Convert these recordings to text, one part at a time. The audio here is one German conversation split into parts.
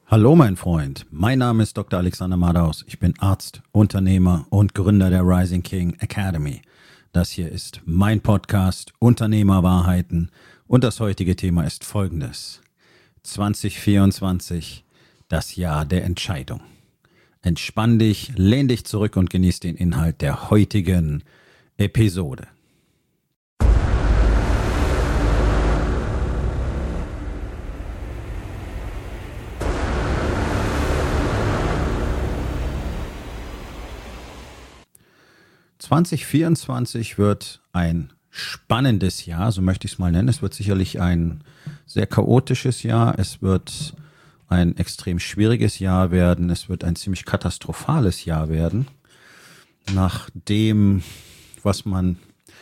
Hallo mein Freund, mein Name ist Dr. Alexander Madaus. Ich bin Arzt, Unternehmer und Gründer der Rising King Academy. Das hier ist mein Podcast Unternehmerwahrheiten und das heutige Thema ist folgendes. 2024, das Jahr der Entscheidung. Entspann dich, lehn dich zurück und genieß den Inhalt der heutigen Episode. (2024) wird ein spannendes Jahr, so möchte ich es mal nennen. Es wird sicherlich ein sehr chaotisches Jahr. Es wird ein extrem schwieriges Jahr werden. Es wird ein ziemlich katastrophales Jahr werden. Nach dem, was man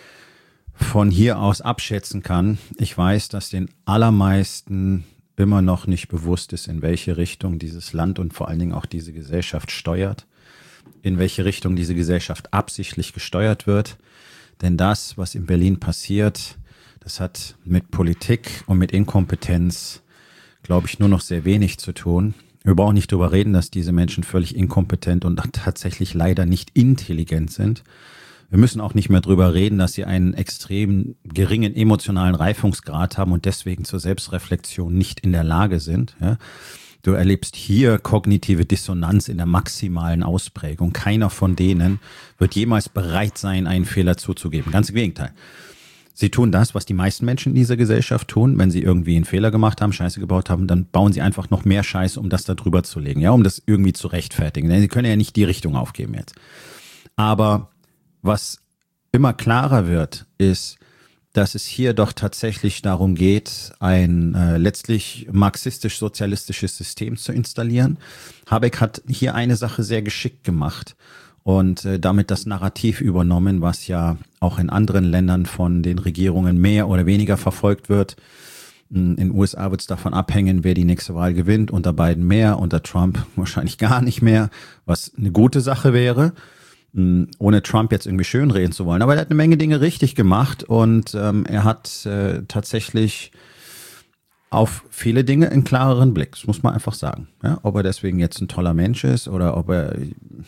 von hier aus abschätzen kann. Ich weiß, dass den allermeisten immer noch nicht bewusst ist, in welche Richtung dieses Land und vor allen Dingen auch diese Gesellschaft steuert. In welche Richtung diese Gesellschaft absichtlich gesteuert wird. Denn das, was in Berlin passiert, das hat mit Politik und mit Inkompetenz, glaube ich, nur noch sehr wenig zu tun. Wir brauchen nicht darüber reden, dass diese Menschen völlig inkompetent und tatsächlich leider nicht intelligent sind. Wir müssen auch nicht mehr darüber reden, dass sie einen extrem geringen emotionalen Reifungsgrad haben und deswegen zur Selbstreflexion nicht in der Lage sind. Ja. Du erlebst hier kognitive Dissonanz in der maximalen Ausprägung. Keiner von denen wird jemals bereit sein, einen Fehler zuzugeben. Ganz im Gegenteil. Sie tun das, was die meisten Menschen in dieser Gesellschaft tun. Wenn sie irgendwie einen Fehler gemacht haben, Scheiße gebaut haben, dann bauen sie einfach noch mehr Scheiße, um das da drüber zu legen, ja, um das irgendwie zu rechtfertigen. Denn sie können ja nicht die Richtung aufgeben jetzt. Aber was immer klarer wird, ist, dass es hier doch tatsächlich darum geht, ein letztlich marxistisch-sozialistisches System zu installieren. Habeck hat hier eine Sache sehr geschickt gemacht und damit das Narrativ übernommen, was ja auch in anderen Ländern von den Regierungen mehr oder weniger verfolgt wird. In den USA wird es davon abhängen, wer die nächste Wahl gewinnt. Unter Biden mehr, unter Trump wahrscheinlich gar nicht mehr, was eine gute Sache wäre. Ohne Trump jetzt irgendwie schönreden zu wollen. Aber er hat eine Menge Dinge richtig gemacht und er hat tatsächlich auf viele Dinge einen klareren Blick. Das muss man einfach sagen. Ja, ob er deswegen jetzt ein toller Mensch ist oder ob er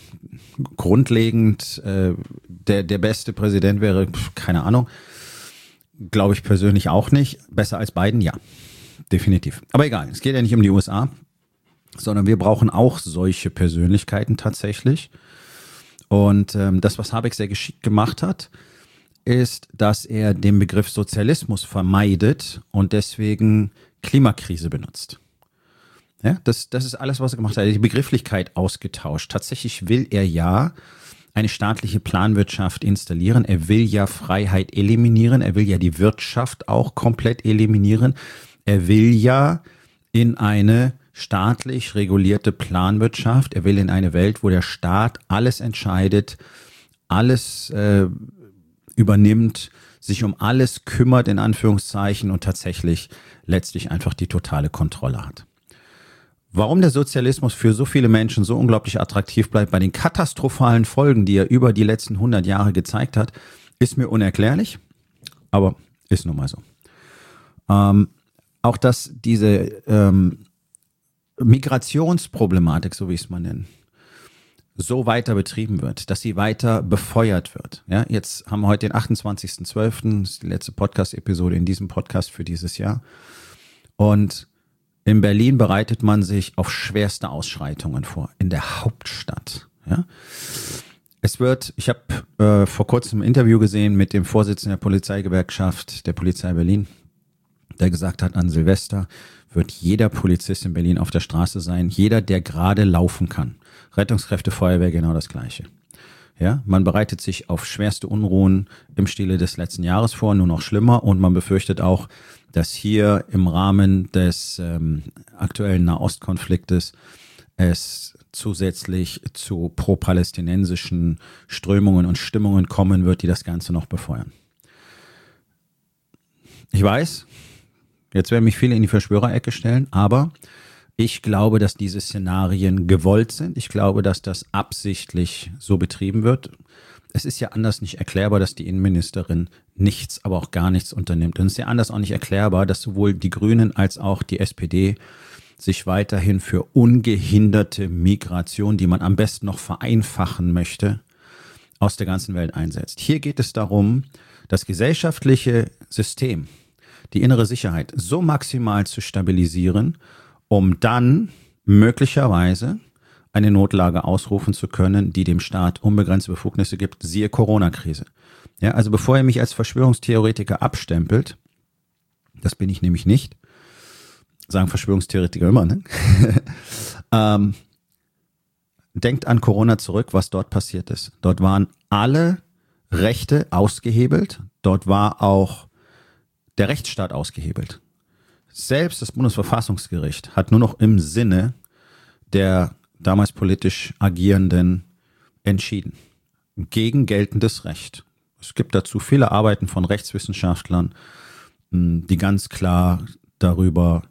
grundlegend der beste Präsident wäre, keine Ahnung. Glaube ich persönlich auch nicht. Besser als Biden, ja. Definitiv. Aber egal, es geht ja nicht um die USA, sondern wir brauchen auch solche Persönlichkeiten tatsächlich. Und das, was Habeck sehr geschickt gemacht hat, ist, dass er den Begriff Sozialismus vermeidet und deswegen Klimakrise benutzt. Ja, das ist alles, was er gemacht hat. Er hat die Begrifflichkeit ausgetauscht. Tatsächlich will er ja eine staatliche Planwirtschaft installieren. Er will ja Freiheit eliminieren. Er will ja die Wirtschaft auch komplett eliminieren. Er will ja in eine staatlich regulierte Planwirtschaft. Er will in eine Welt, wo der Staat alles entscheidet, alles übernimmt, sich um alles kümmert, in Anführungszeichen, und tatsächlich letztlich einfach die totale Kontrolle hat. Warum der Sozialismus für so viele Menschen so unglaublich attraktiv bleibt, bei den katastrophalen Folgen, die er über die letzten 100 Jahre gezeigt hat, ist mir unerklärlich, aber ist nun mal so. Auch dass diese Migrationsproblematik, so wie ich es mal nenne, so weiter betrieben wird, dass sie weiter befeuert wird. Ja, jetzt haben wir heute den 28.12., das ist die letzte Podcast-Episode in diesem Podcast für dieses Jahr. Und in Berlin bereitet man sich auf schwerste Ausschreitungen vor, in der Hauptstadt. Ja. Ich habe vor kurzem ein Interview gesehen mit dem Vorsitzenden der Polizeigewerkschaft der Polizei Berlin, der gesagt hat, an Silvester wird jeder Polizist in Berlin auf der Straße sein, jeder, der gerade laufen kann. Rettungskräfte, Feuerwehr, genau das Gleiche. Ja, man bereitet sich auf schwerste Unruhen im Stile des letzten Jahres vor, nur noch schlimmer, und man befürchtet auch, dass hier im Rahmen des aktuellen Nahostkonfliktes es zusätzlich zu pro-palästinensischen Strömungen und Stimmungen kommen wird, die das Ganze noch befeuern. Ich weiß, jetzt werden mich viele in die Verschwörerecke stellen, aber ich glaube, dass diese Szenarien gewollt sind. Ich glaube, dass das absichtlich so betrieben wird. Es ist ja anders nicht erklärbar, dass die Innenministerin nichts, aber auch gar nichts unternimmt. Und es ist ja anders auch nicht erklärbar, dass sowohl die Grünen als auch die SPD sich weiterhin für ungehinderte Migration, die man am besten noch vereinfachen möchte, aus der ganzen Welt einsetzt. Hier geht es darum, das gesellschaftliche System, die innere Sicherheit so maximal zu stabilisieren, um dann möglicherweise eine Notlage ausrufen zu können, die dem Staat unbegrenzte Befugnisse gibt, siehe Corona-Krise. Ja, also bevor ihr mich als Verschwörungstheoretiker abstempelt, das bin ich nämlich nicht, sagen Verschwörungstheoretiker immer, ne? Denkt an Corona zurück, was dort passiert ist. Dort waren alle Rechte ausgehebelt, dort war auch der Rechtsstaat ausgehebelt. Selbst das Bundesverfassungsgericht hat nur noch im Sinne der damals politisch Agierenden entschieden. Gegen geltendes Recht. Es gibt dazu viele Arbeiten von Rechtswissenschaftlern, die ganz klar darüber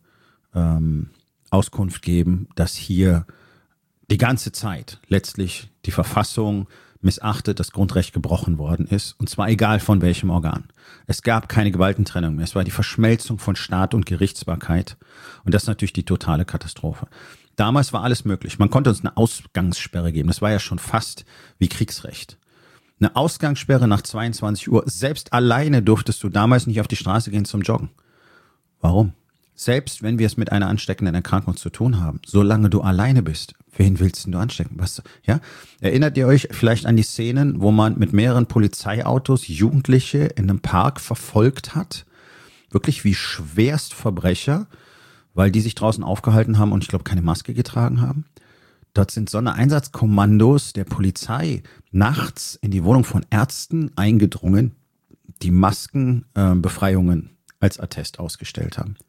Auskunft geben, dass hier die ganze Zeit letztlich die Verfassung missachtet, das Grundrecht gebrochen worden ist, und zwar egal von welchem Organ. Es gab keine Gewaltentrennung mehr. Es war die Verschmelzung von Staat und Gerichtsbarkeit, und das ist natürlich die totale Katastrophe. Damals war alles möglich. Man konnte uns eine Ausgangssperre geben. Das war ja schon fast wie Kriegsrecht. Eine Ausgangssperre nach 22 Uhr. Selbst alleine durftest du damals nicht auf die Straße gehen zum Joggen. Warum? Selbst wenn wir es mit einer ansteckenden Erkrankung zu tun haben, solange du alleine bist, wen willst du anstecken? Was, ja? Erinnert ihr euch vielleicht an die Szenen, wo man mit mehreren Polizeiautos Jugendliche in einem Park verfolgt hat? Wirklich wie Schwerstverbrecher, weil die sich draußen aufgehalten haben und ich glaube keine Maske getragen haben. Dort sind Sondereinsatzkommandos der Polizei nachts in die Wohnung von Ärzten eingedrungen, die Maskenbefreiungen als Attest ausgestellt haben.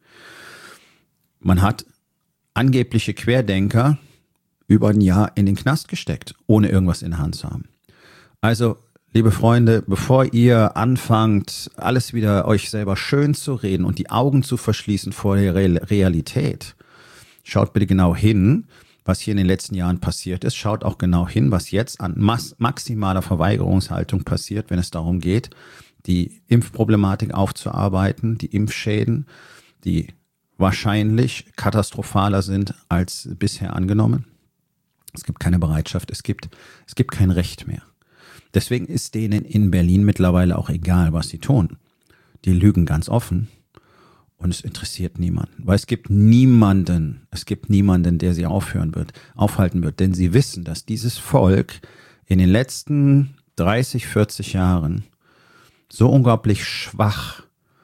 Man hat angebliche Querdenker über ein Jahr in den Knast gesteckt, ohne irgendwas in der Hand zu haben. Also, liebe Freunde, bevor ihr anfangt, alles wieder euch selber schön zu reden und die Augen zu verschließen vor der Realität, schaut bitte genau hin, was hier in den letzten Jahren passiert ist. Schaut auch genau hin, was jetzt an maximaler Verweigerungshaltung passiert, wenn es darum geht, die Impfproblematik aufzuarbeiten, die Impfschäden, die wahrscheinlich katastrophaler sind als bisher angenommen. Es gibt keine Bereitschaft, es gibt kein Recht mehr. Deswegen ist denen in Berlin mittlerweile auch egal, was sie tun. Die lügen ganz offen und es interessiert niemanden. Weil es gibt niemanden, der sie aufhalten wird. Denn sie wissen, dass dieses Volk in den letzten 30, 40 Jahren so unglaublich schwach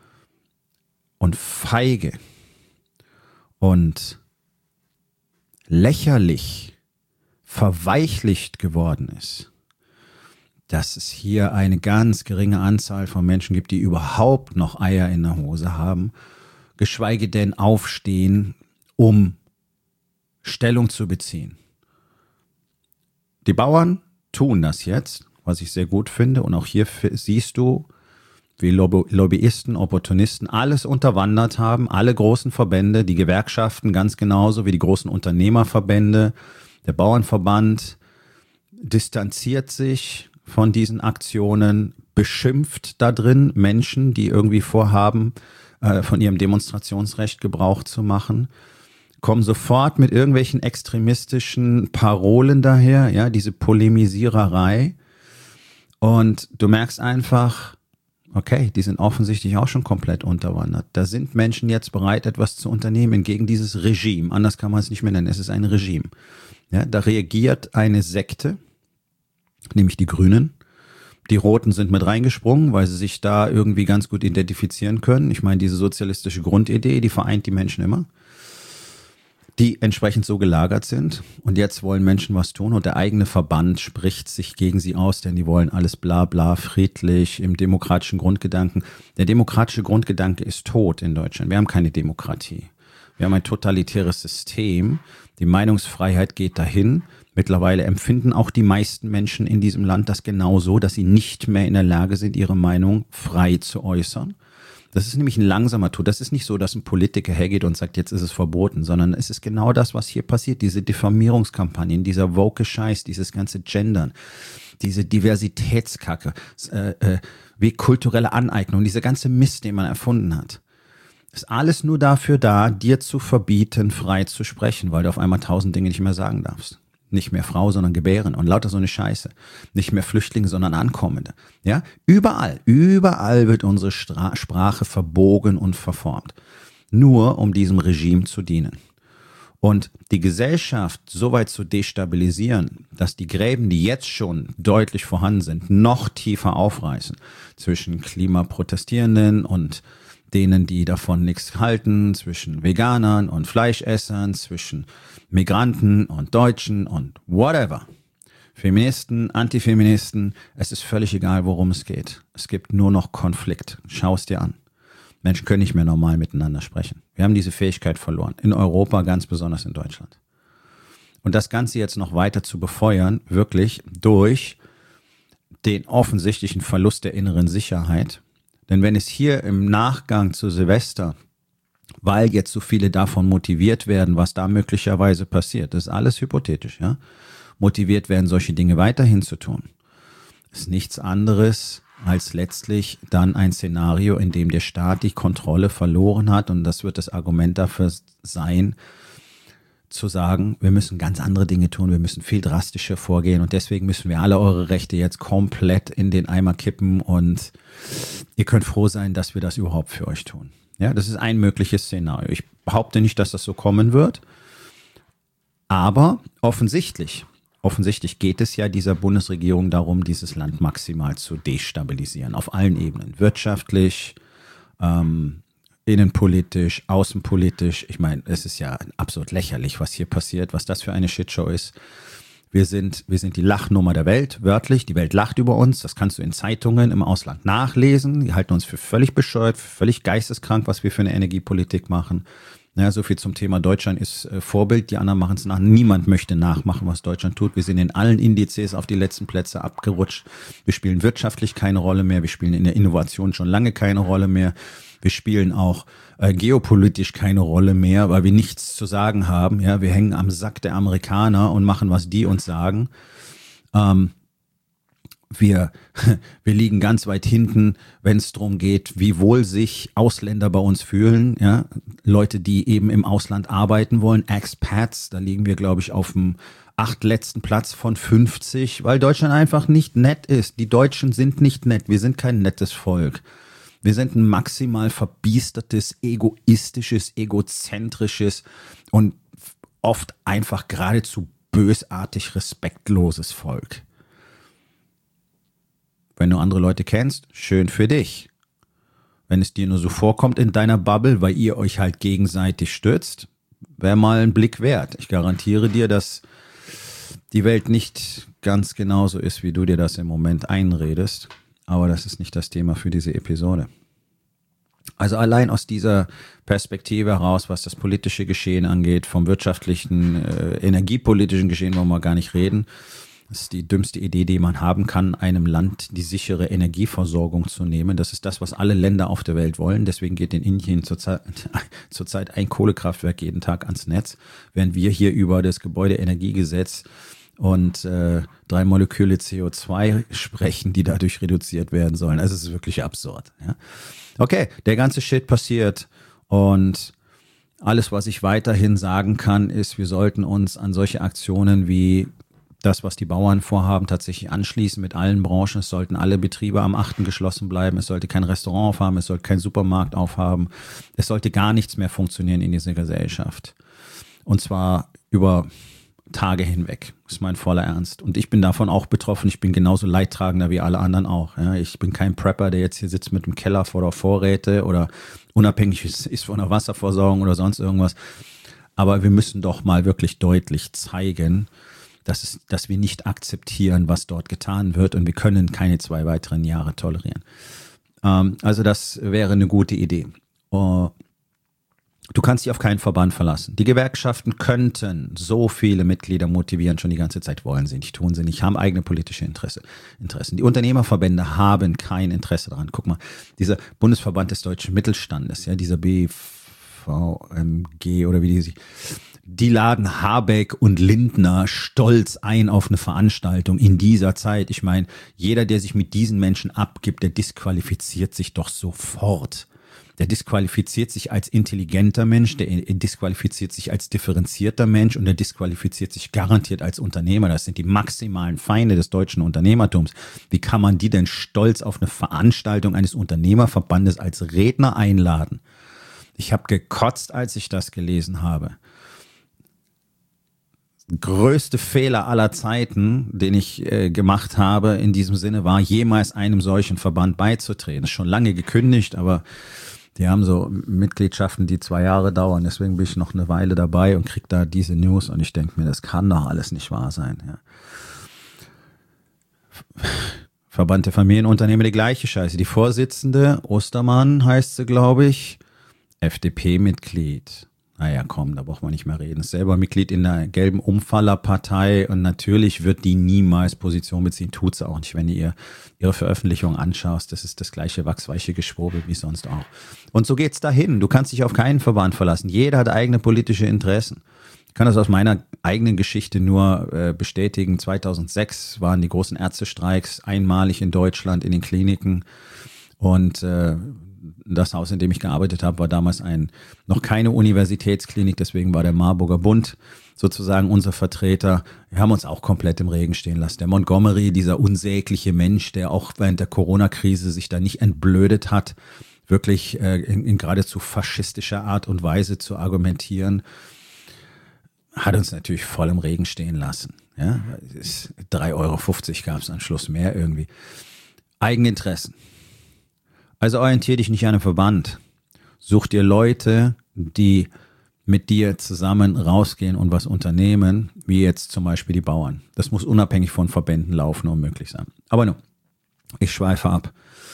und feige und lächerlich verweichlicht geworden ist, dass es hier eine ganz geringe Anzahl von Menschen gibt, die überhaupt noch Eier in der Hose haben, geschweige denn aufstehen, um Stellung zu beziehen. Die Bauern tun das jetzt, was ich sehr gut finde, und auch hier siehst du, wie Lobbyisten, Opportunisten alles unterwandert haben, alle großen Verbände, die Gewerkschaften ganz genauso wie die großen Unternehmerverbände, der Bauernverband distanziert sich von diesen Aktionen, beschimpft da drin Menschen, die irgendwie vorhaben, von ihrem Demonstrationsrecht Gebrauch zu machen, kommen sofort mit irgendwelchen extremistischen Parolen daher, ja, diese Polemisiererei, und du merkst einfach, okay, die sind offensichtlich auch schon komplett unterwandert. Da sind Menschen jetzt bereit, etwas zu unternehmen gegen dieses Regime. Anders kann man es nicht mehr nennen. Es ist ein Regime. Ja, da reagiert eine Sekte, nämlich die Grünen. Die Roten sind mit reingesprungen, weil sie sich da irgendwie ganz gut identifizieren können. Ich meine, diese sozialistische Grundidee, die vereint die Menschen immer, die entsprechend so gelagert sind. Und jetzt wollen Menschen was tun und der eigene Verband spricht sich gegen sie aus, denn die wollen alles bla bla, friedlich, im demokratischen Grundgedanken. Der demokratische Grundgedanke ist tot in Deutschland. Wir haben keine Demokratie. Wir haben ein totalitäres System. Die Meinungsfreiheit geht dahin. Mittlerweile empfinden auch die meisten Menschen in diesem Land das genauso, dass sie nicht mehr in der Lage sind, ihre Meinung frei zu äußern. Das ist nämlich ein langsamer Tod. Das ist nicht so, dass ein Politiker hergeht und sagt, jetzt ist es verboten, sondern es ist genau das, was hier passiert. Diese Diffamierungskampagnen, dieser woke Scheiß, dieses ganze Gendern, diese Diversitätskacke, wie kulturelle Aneignung, dieser ganze Mist, den man erfunden hat. Ist alles nur dafür da, dir zu verbieten, frei zu sprechen, weil du auf einmal 1000 Dinge nicht mehr sagen darfst. Nicht mehr Frau, sondern gebären und lauter so eine Scheiße. Nicht mehr Flüchtlinge, sondern Ankommende. Ja, überall wird unsere Sprache verbogen und verformt. Nur um diesem Regime zu dienen. Und die Gesellschaft so weit zu destabilisieren, dass die Gräben, die jetzt schon deutlich vorhanden sind, noch tiefer aufreißen zwischen Klimaprotestierenden und denen, die davon nichts halten, zwischen Veganern und Fleischessern, zwischen Migranten und Deutschen und whatever. Feministen, Antifeministen, es ist völlig egal, worum es geht. Es gibt nur noch Konflikt. Schau es dir an. Menschen können nicht mehr normal miteinander sprechen. Wir haben diese Fähigkeit verloren. In Europa, ganz besonders in Deutschland. Und das Ganze jetzt noch weiter zu befeuern, wirklich durch den offensichtlichen Verlust der inneren Sicherheit. Denn wenn es hier im Nachgang zu Silvester, weil jetzt so viele davon motiviert werden, was da möglicherweise passiert, das ist alles hypothetisch, ja, motiviert werden, solche Dinge weiterhin zu tun, ist nichts anderes als letztlich dann ein Szenario, in dem der Staat die Kontrolle verloren hat. Und das wird das Argument dafür sein, zu sagen, wir müssen ganz andere Dinge tun, wir müssen viel drastischer vorgehen und deswegen müssen wir alle eure Rechte jetzt komplett in den Eimer kippen und ihr könnt froh sein, dass wir das überhaupt für euch tun. Ja, das ist ein mögliches Szenario. Ich behaupte nicht, dass das so kommen wird, aber offensichtlich geht es ja dieser Bundesregierung darum, dieses Land maximal zu destabilisieren, auf allen Ebenen, wirtschaftlich, innenpolitisch, außenpolitisch. Ich meine, es ist ja absolut lächerlich, was hier passiert, was das für eine Shitshow ist. Wir sind die Lachnummer der Welt, wörtlich. Die Welt lacht über uns. Das kannst du in Zeitungen im Ausland nachlesen. Die halten uns für völlig bescheuert, für völlig geisteskrank, was wir für eine Energiepolitik machen. Ja, so viel zum Thema Deutschland ist Vorbild. Die anderen machen es nach. Niemand möchte nachmachen, was Deutschland tut. Wir sind in allen Indizes auf die letzten Plätze abgerutscht. Wir spielen wirtschaftlich keine Rolle mehr. Wir spielen in der Innovation schon lange keine Rolle mehr. Wir spielen auch geopolitisch keine Rolle mehr, weil wir nichts zu sagen haben. Ja, wir hängen am Sack der Amerikaner und machen, was die uns sagen. Wir liegen ganz weit hinten, wenn es darum geht, wie wohl sich Ausländer bei uns fühlen. Ja, Leute, die eben im Ausland arbeiten wollen, Expats, da liegen wir, glaube ich, auf dem 8. letzten Platz von 50, weil Deutschland einfach nicht nett ist. Die Deutschen sind nicht nett. Wir sind kein nettes Volk. Wir sind ein maximal verbiestertes, egoistisches, egozentrisches und oft einfach geradezu bösartig respektloses Volk. Wenn du andere Leute kennst, schön für dich. Wenn es dir nur so vorkommt in deiner Bubble, weil ihr euch halt gegenseitig stützt, wäre mal ein Blick wert. Ich garantiere dir, dass die Welt nicht ganz genauso ist, wie du dir das im Moment einredest. Aber das ist nicht das Thema für diese Episode. Also allein aus dieser Perspektive heraus, was das politische Geschehen angeht, vom wirtschaftlichen, energiepolitischen Geschehen wollen wir gar nicht reden. Das ist die dümmste Idee, die man haben kann, einem Land die sichere Energieversorgung zu nehmen. Das ist das, was alle Länder auf der Welt wollen. Deswegen geht in Indien zurzeit ein Kohlekraftwerk jeden Tag ans Netz, während wir hier über das Gebäudeenergiegesetz und 3 Moleküle CO2 sprechen, die dadurch reduziert werden sollen. Also es ist wirklich absurd. Ja? Okay, der ganze Shit passiert und alles, was ich weiterhin sagen kann, ist, wir sollten uns an solche Aktionen wie das, was die Bauern vorhaben, tatsächlich anschließen mit allen Branchen. Es sollten alle Betriebe am 8. geschlossen bleiben. Es sollte kein Restaurant aufhaben. Es sollte kein Supermarkt aufhaben. Es sollte gar nichts mehr funktionieren in dieser Gesellschaft. Und zwar über Tage hinweg. Das ist mein voller Ernst. Und ich bin davon auch betroffen. Ich bin genauso Leidtragender wie alle anderen auch. Ja, ich bin kein Prepper, der jetzt hier sitzt mit dem Keller voller Vorräte oder unabhängig ist von der Wasserversorgung oder sonst irgendwas. Aber wir müssen doch mal wirklich deutlich zeigen, dass wir nicht akzeptieren, was dort getan wird und wir können keine 2 weiteren Jahre tolerieren. Also das wäre eine gute Idee. Du kannst dich auf keinen Verband verlassen. Die Gewerkschaften könnten so viele Mitglieder motivieren, schon die ganze Zeit wollen sie nicht, tun sie nicht, haben eigene politische Interessen. Die Unternehmerverbände haben kein Interesse daran. Guck mal, dieser Bundesverband des deutschen Mittelstandes, ja, dieser BVMG oder wie die laden Habeck und Lindner stolz ein auf eine Veranstaltung in dieser Zeit. Ich meine, jeder, der sich mit diesen Menschen abgibt, der disqualifiziert sich doch sofort. der disqualifiziert sich als intelligenter Mensch, der disqualifiziert sich als differenzierter Mensch und der disqualifiziert sich garantiert als Unternehmer. Das sind die maximalen Feinde des deutschen Unternehmertums. Wie kann man die denn stolz auf eine Veranstaltung eines Unternehmerverbandes als Redner einladen? Ich habe gekotzt, als ich das gelesen habe. Größte Fehler aller Zeiten, den ich gemacht habe in diesem Sinne, war, jemals einem solchen Verband beizutreten. Das ist schon lange gekündigt, aber die haben so Mitgliedschaften, die 2 Jahre dauern. Deswegen bin ich noch eine Weile dabei und kriege da diese News und ich denke mir, das kann doch alles nicht wahr sein. Ja. Verband der Familienunternehmer, die gleiche Scheiße. Die Vorsitzende, Ostermann heißt sie, glaube ich, FDP-Mitglied. Naja, komm, da braucht man nicht mehr reden. Ist selber Mitglied in der gelben Umfallerpartei und natürlich wird die niemals Position beziehen. Tut sie auch nicht, wenn du ihre Veröffentlichung anschaust. Das ist das gleiche wachsweiche Geschwurbel wie sonst auch. Und so geht's dahin. Du kannst dich auf keinen Verband verlassen. Jeder hat eigene politische Interessen. Ich kann das aus meiner eigenen Geschichte nur bestätigen. 2006 waren die großen Ärztestreiks einmalig in Deutschland in den Kliniken und das Haus, in dem ich gearbeitet habe, war damals noch keine Universitätsklinik, deswegen war der Marburger Bund sozusagen unser Vertreter. Wir haben uns auch komplett im Regen stehen lassen. Der Montgomery, dieser unsägliche Mensch, der auch während der Corona-Krise sich da nicht entblödet hat, wirklich in geradezu faschistischer Art und Weise zu argumentieren, hat uns natürlich voll im Regen stehen lassen. Ja, 3,50 € gab es am Schluss mehr irgendwie. Eigeninteressen. Also orientier dich nicht an einem Verband. Such dir Leute, die mit dir zusammen rausgehen und was unternehmen, wie jetzt zum Beispiel die Bauern. Das muss unabhängig von Verbänden laufen und möglich sein. Aber nun, ich schweife ab.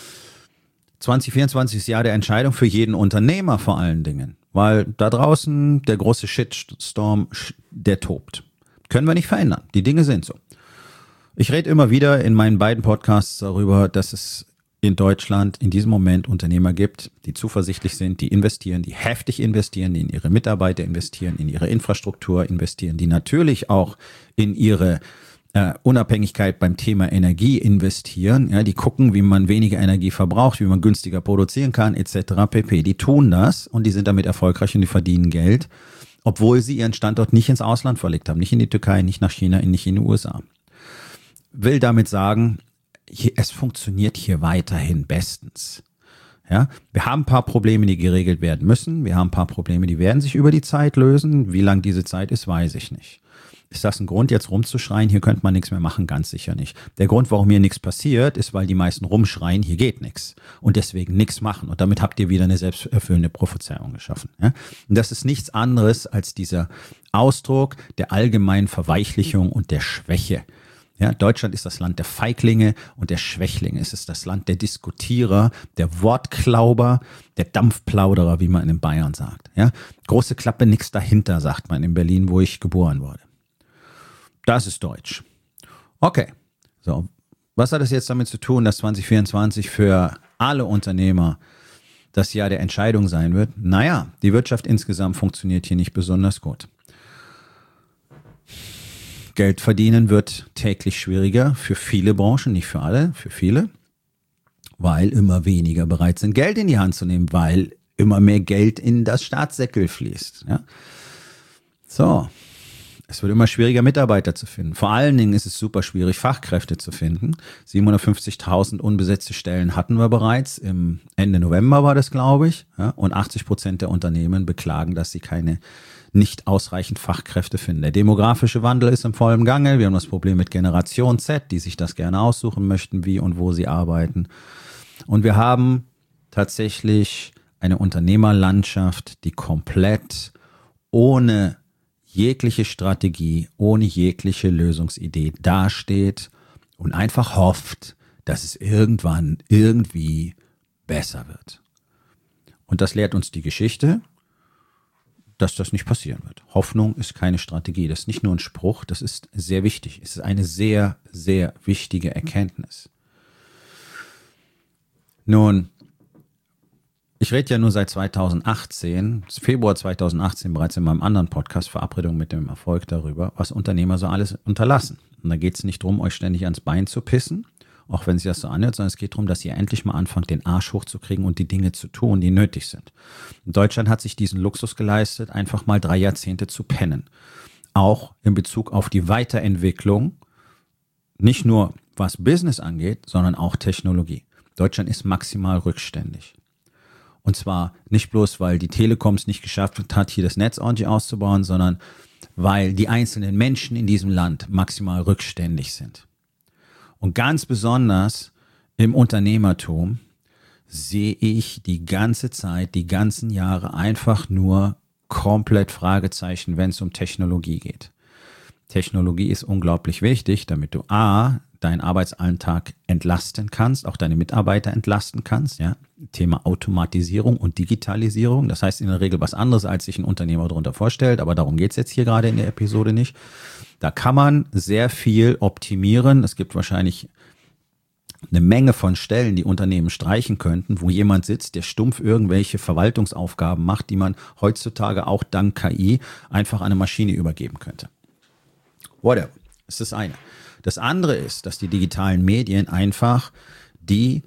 2024 ist Jahr der Entscheidung für jeden Unternehmer vor allen Dingen, weil da draußen der große Shitstorm, der tobt. Können wir nicht verändern. Die Dinge sind so. Ich rede immer wieder in meinen beiden Podcasts darüber, dass es in Deutschland in diesem Moment Unternehmer gibt, die zuversichtlich sind, die investieren, die heftig investieren, die in ihre Mitarbeiter investieren, in ihre Infrastruktur investieren, die natürlich auch in ihre Unabhängigkeit beim Thema Energie investieren. Ja, die gucken, wie man weniger Energie verbraucht, wie man günstiger produzieren kann, etc. pp. Die tun das und die sind damit erfolgreich und die verdienen Geld, obwohl sie ihren Standort nicht ins Ausland verlegt haben, nicht in die Türkei, nicht nach China, nicht in die USA. Will damit sagen, es funktioniert hier weiterhin bestens. Ja, wir haben ein paar Probleme, die geregelt werden müssen. Wir haben ein paar Probleme, die werden sich über die Zeit lösen. Wie lang diese Zeit ist, weiß ich nicht. Ist das ein Grund, jetzt rumzuschreien, hier könnte man nichts mehr machen? Ganz sicher nicht. Der Grund, warum hier nichts passiert, ist, weil die meisten rumschreien, hier geht nichts. Und deswegen nichts machen. Und damit habt ihr wieder eine selbsterfüllende Prophezeiung geschaffen. Ja? Und das ist nichts anderes als dieser Ausdruck der allgemeinen Verweichlichung und der Schwäche. Ja, Deutschland ist das Land der Feiglinge und der Schwächlinge. Es ist das Land der Diskutierer, der Wortklauber, der Dampfplauderer, wie man in Bayern sagt. Ja, große Klappe, nichts dahinter, sagt man in Berlin, wo ich geboren wurde. Das ist Deutsch. Okay, so, was hat das jetzt damit zu tun, dass 2024 für alle Unternehmer das Jahr der Entscheidung sein wird? Naja, die Wirtschaft insgesamt funktioniert hier nicht besonders gut. Geld verdienen wird täglich schwieriger für viele Branchen, nicht für alle, für viele, weil immer weniger bereit sind, Geld in die Hand zu nehmen, weil immer mehr Geld in das Staatssäckel fließt. Ja? So, es wird immer schwieriger, Mitarbeiter zu finden. Vor allen Dingen ist es super schwierig, Fachkräfte zu finden. 750.000 unbesetzte Stellen hatten wir bereits. Im Ende November war das, glaube ich. Ja? Und 80% der Unternehmen beklagen, dass sie nicht ausreichend Fachkräfte finden. Der demografische Wandel ist im vollen Gange. Wir haben das Problem mit Generation Z, die sich das gerne aussuchen möchten, wie und wo sie arbeiten. Und wir haben tatsächlich eine Unternehmerlandschaft, die komplett ohne jegliche Strategie, ohne jegliche Lösungsidee dasteht und einfach hofft, dass es irgendwann irgendwie besser wird. Und das lehrt uns die Geschichte, dass das nicht passieren wird. Hoffnung ist keine Strategie. Das ist nicht nur ein Spruch, das ist sehr wichtig. Es ist eine sehr, sehr wichtige Erkenntnis. Nun, ich rede ja nur seit 2018, Februar 2018 bereits in meinem anderen Podcast Verabredung mit dem Erfolg darüber, was Unternehmer so alles unterlassen. Und da geht es nicht darum, euch ständig ans Bein zu pissen auch wenn sich das so anhört, sondern es geht darum, dass ihr endlich mal anfangt, den Arsch hochzukriegen und die Dinge zu tun, die nötig sind. Deutschland hat sich diesen Luxus geleistet, einfach mal 3 Jahrzehnte zu pennen. Auch in Bezug auf die Weiterentwicklung, nicht nur was Business angeht, sondern auch Technologie. Deutschland ist maximal rückständig. Und zwar nicht bloß, weil die Telekom es nicht geschafft hat, hier das Netz ordentlich auszubauen, sondern weil die einzelnen Menschen in diesem Land maximal rückständig sind. Und ganz besonders im Unternehmertum sehe ich die ganze Zeit, die ganzen Jahre einfach nur komplett Fragezeichen, wenn es um Technologie geht. Technologie ist unglaublich wichtig, damit du deinen Arbeitsalltag entlasten kannst, auch deine Mitarbeiter entlasten kannst. Ja? Thema Automatisierung und Digitalisierung. Das heißt in der Regel was anderes, als sich ein Unternehmer darunter vorstellt, aber darum geht es jetzt hier gerade in der Episode nicht. Da kann man sehr viel optimieren. Es gibt wahrscheinlich eine Menge von Stellen, die Unternehmen streichen könnten, wo jemand sitzt, der stumpf irgendwelche Verwaltungsaufgaben macht, die man heutzutage auch dank KI einfach an eine Maschine übergeben könnte. Whatever. Das ist das eine. Das andere ist, dass die digitalen Medien einfach die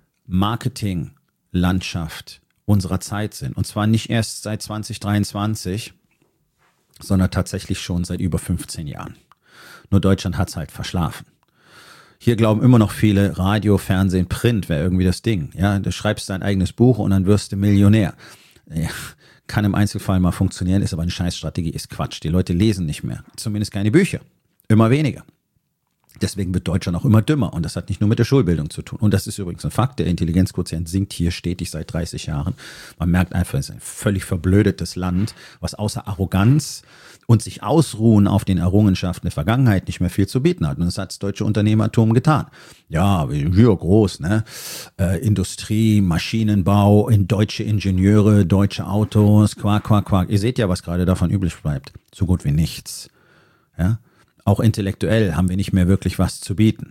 Marketinglandschaft unserer Zeit sind. Und zwar nicht erst seit 2023, sondern tatsächlich schon seit über 15 Jahren. Nur Deutschland hat es halt verschlafen. Hier glauben immer noch viele, Radio, Fernsehen, Print wäre irgendwie das Ding. Ja, du schreibst dein eigenes Buch und dann wirst du Millionär. Ja, kann im Einzelfall mal funktionieren, ist aber eine Scheißstrategie, ist Quatsch. Die Leute lesen nicht mehr. Zumindest keine Bücher. Immer weniger. Deswegen wird Deutschland auch immer dümmer. Und das hat nicht nur mit der Schulbildung zu tun. Und das ist übrigens ein Fakt. Der Intelligenzquotient sinkt hier stetig seit 30 Jahren. Man merkt einfach, es ist ein völlig verblödetes Land, was außer Arroganz und sich ausruhen auf den Errungenschaften der Vergangenheit nicht mehr viel zu bieten hat. Und das hat das deutsche Unternehmertum getan. Ja, hier groß, ne? Industrie, Maschinenbau, deutsche Ingenieure, deutsche Autos, Quark. Ihr seht ja, was gerade davon übrig bleibt. So gut wie nichts. Ja? Auch intellektuell haben wir nicht mehr wirklich was zu bieten.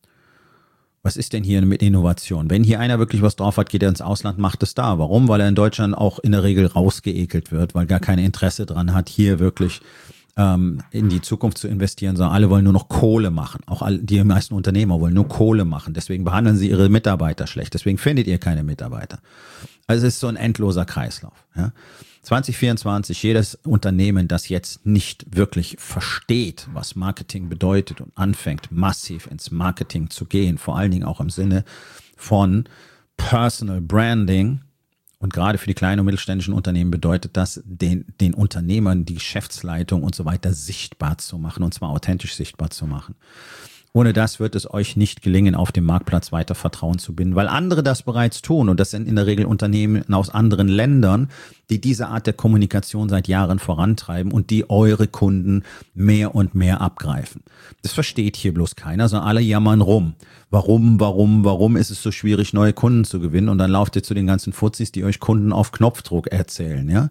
Was ist denn hier mit Innovation? Wenn hier einer wirklich was drauf hat, geht er ins Ausland, macht es da. Warum? Weil er in Deutschland auch in der Regel rausgeekelt wird, weil gar kein Interesse dran hat, hier wirklich in die Zukunft zu investieren, sondern alle wollen nur noch Kohle machen. Auch die meisten Unternehmer wollen nur Kohle machen. Deswegen behandeln sie ihre Mitarbeiter schlecht. Deswegen findet ihr keine Mitarbeiter. Also es ist so ein endloser Kreislauf. Ja? 2024, jedes Unternehmen, das jetzt nicht wirklich versteht, was Marketing bedeutet und anfängt, massiv ins Marketing zu gehen, vor allen Dingen auch im Sinne von Personal Branding, und gerade für die kleinen und mittelständischen Unternehmen bedeutet das, den Unternehmern, die Geschäftsleitung und so weiter sichtbar zu machen, und zwar authentisch sichtbar zu machen. Ohne das wird es euch nicht gelingen, auf dem Marktplatz weiter Vertrauen zu binden, weil andere das bereits tun. Und das sind in der Regel Unternehmen aus anderen Ländern, die diese Art der Kommunikation seit Jahren vorantreiben und die eure Kunden mehr und mehr abgreifen. Das versteht hier bloß keiner, sondern alle jammern rum. Warum ist es so schwierig, neue Kunden zu gewinnen? Und dann lauft ihr zu den ganzen Fuzis, die euch Kunden auf Knopfdruck erzählen. Ja,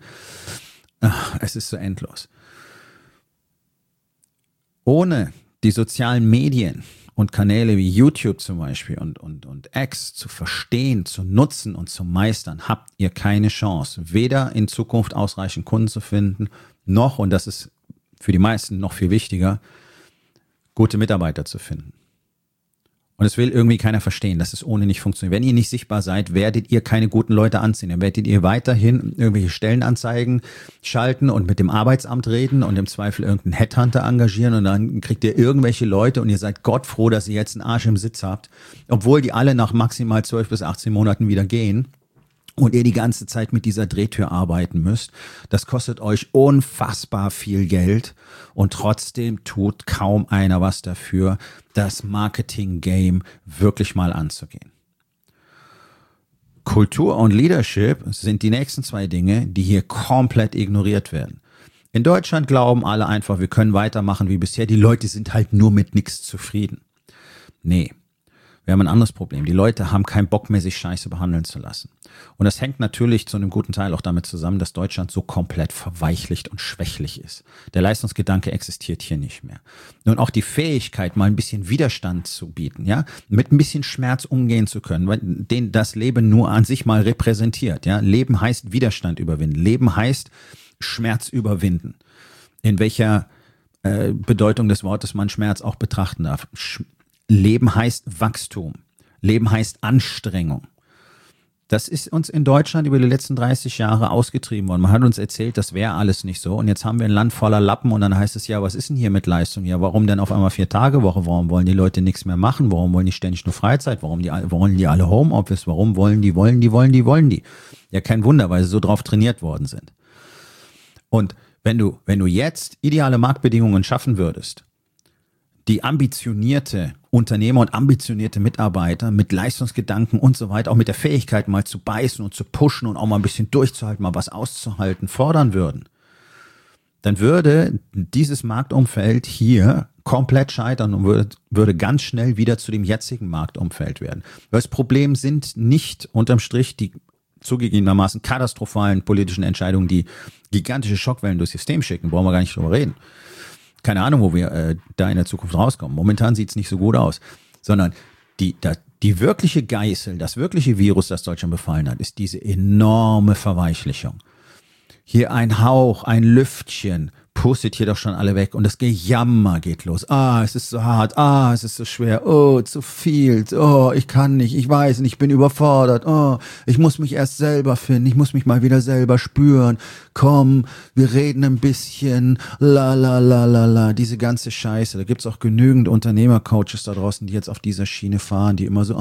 es ist so endlos. Ohne die sozialen Medien und Kanäle wie YouTube zum Beispiel und X zu verstehen, zu nutzen und zu meistern, habt ihr keine Chance, weder in Zukunft ausreichend Kunden zu finden, noch, und das ist für die meisten noch viel wichtiger, gute Mitarbeiter zu finden. Und es will irgendwie keiner verstehen, dass es ohne nicht funktioniert. Wenn ihr nicht sichtbar seid, werdet ihr keine guten Leute anziehen. Dann werdet ihr weiterhin irgendwelche Stellenanzeigen schalten und mit dem Arbeitsamt reden und im Zweifel irgendeinen Headhunter engagieren, und dann kriegt ihr irgendwelche Leute und ihr seid Gott froh, dass ihr jetzt einen Arsch im Sitz habt, obwohl die alle nach maximal 12 bis 18 Monaten wieder gehen. Und ihr die ganze Zeit mit dieser Drehtür arbeiten müsst. Das kostet euch unfassbar viel Geld und trotzdem tut kaum einer was dafür, das Marketing-Game wirklich mal anzugehen. Kultur und Leadership sind die nächsten 2 Dinge, die hier komplett ignoriert werden. In Deutschland glauben alle einfach, wir können weitermachen wie bisher. Die Leute sind halt nur mit nichts zufrieden. Nee. Wir haben ein anderes Problem. Die Leute haben keinen Bock mehr, sich scheiße behandeln zu lassen. Und das hängt natürlich zu einem guten Teil auch damit zusammen, dass Deutschland so komplett verweichlicht und schwächlich ist. Der Leistungsgedanke existiert hier nicht mehr. Nun auch die Fähigkeit, mal ein bisschen Widerstand zu bieten, ja, mit ein bisschen Schmerz umgehen zu können, weil den das Leben nur an sich mal repräsentiert, ja. Leben heißt Widerstand überwinden. Leben heißt Schmerz überwinden. In welcher Bedeutung des Wortes man Schmerz auch betrachten darf. Leben heißt Wachstum. Leben heißt Anstrengung. Das ist uns in Deutschland über die letzten 30 Jahre ausgetrieben worden. Man hat uns erzählt, das wäre alles nicht so. Und jetzt haben wir ein Land voller Lappen und dann heißt es ja, was ist denn hier mit Leistung? Ja, warum denn auf einmal 4-Tage-Woche? Warum wollen die Leute nichts mehr machen? Warum wollen die ständig nur Freizeit? Warum wollen die alle Homeoffice? Warum wollen die? Ja, kein Wunder, weil sie so drauf trainiert worden sind. Und wenn du jetzt ideale Marktbedingungen schaffen würdest, die ambitionierte Unternehmer und ambitionierte Mitarbeiter mit Leistungsgedanken und so weiter, auch mit der Fähigkeit mal zu beißen und zu pushen und auch mal ein bisschen durchzuhalten, mal was auszuhalten, fordern würden, dann würde dieses Marktumfeld hier komplett scheitern und würde ganz schnell wieder zu dem jetzigen Marktumfeld werden. Weil das Problem sind nicht unterm Strich die zugegebenermaßen katastrophalen politischen Entscheidungen, die gigantische Schockwellen durchs System schicken, brauchen wir gar nicht drüber reden. Keine Ahnung, wo wir da in der Zukunft rauskommen. Momentan sieht es nicht so gut aus, sondern die wirkliche Geißel, das wirkliche Virus, das Deutschland befallen hat, ist diese enorme Verweichlichung. Hier ein Hauch, ein Lüftchen, pustet hier doch schon alle weg und das Gejammer geht los. Es ist so hart, es ist so schwer, zu viel, ich kann nicht, ich weiß nicht, ich bin überfordert, ich muss mich erst selber finden, ich muss mich mal wieder selber spüren, komm, wir reden ein bisschen, diese ganze Scheiße. Da gibt's auch genügend Unternehmercoaches da draußen, die jetzt auf dieser Schiene fahren, die immer so,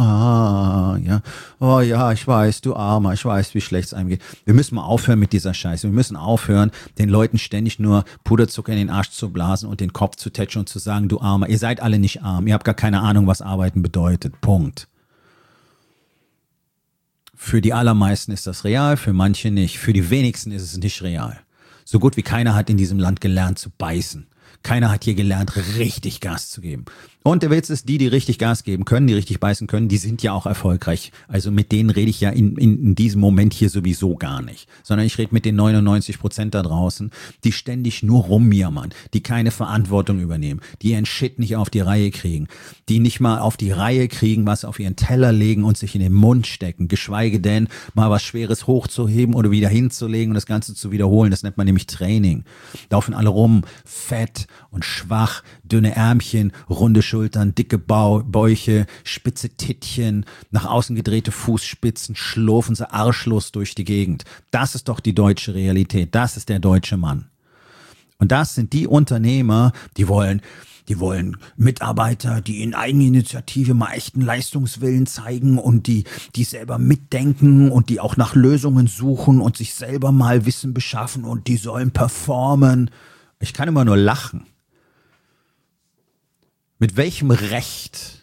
ich weiß, du Armer, ich weiß, wie schlecht es einem geht. Wir müssen mal aufhören mit dieser Scheiße, wir müssen aufhören, den Leuten ständig nur Puderzucker in den Arsch zu blasen und den Kopf zu tätschen und zu sagen, du Armer, ihr seid alle nicht arm, ihr habt gar keine Ahnung, was Arbeiten bedeutet, Punkt. Für die allermeisten ist das real, für manche nicht, für die wenigsten ist es nicht real. So gut wie keiner hat in diesem Land gelernt zu beißen. Keiner hat hier gelernt, richtig Gas zu geben. Und der Witz ist, die richtig Gas geben können, die richtig beißen können, die sind ja auch erfolgreich. Also mit denen rede ich ja in diesem Moment hier sowieso gar nicht. Sondern ich rede mit den 99% da draußen, die ständig nur rumjammern, die keine Verantwortung übernehmen, die ihren Shit nicht auf die Reihe kriegen, die nicht mal auf die Reihe kriegen, was auf ihren Teller legen und sich in den Mund stecken, geschweige denn mal was Schweres hochzuheben oder wieder hinzulegen und das Ganze zu wiederholen. Das nennt man nämlich Training. Laufen alle rum, fett und schwach, dünne Ärmchen, runde Schultern, dicke Bäuche, spitze Tittchen, nach außen gedrehte Fußspitzen, schlurfen sie arschlos durch die Gegend. Das ist doch die deutsche Realität. Das ist der deutsche Mann. Und das sind die Unternehmer, die wollen Mitarbeiter, die in Eigeninitiative mal echten Leistungswillen zeigen und die selber mitdenken und die auch nach Lösungen suchen und sich selber mal Wissen beschaffen und die sollen performen. Ich kann immer nur lachen. Mit welchem Recht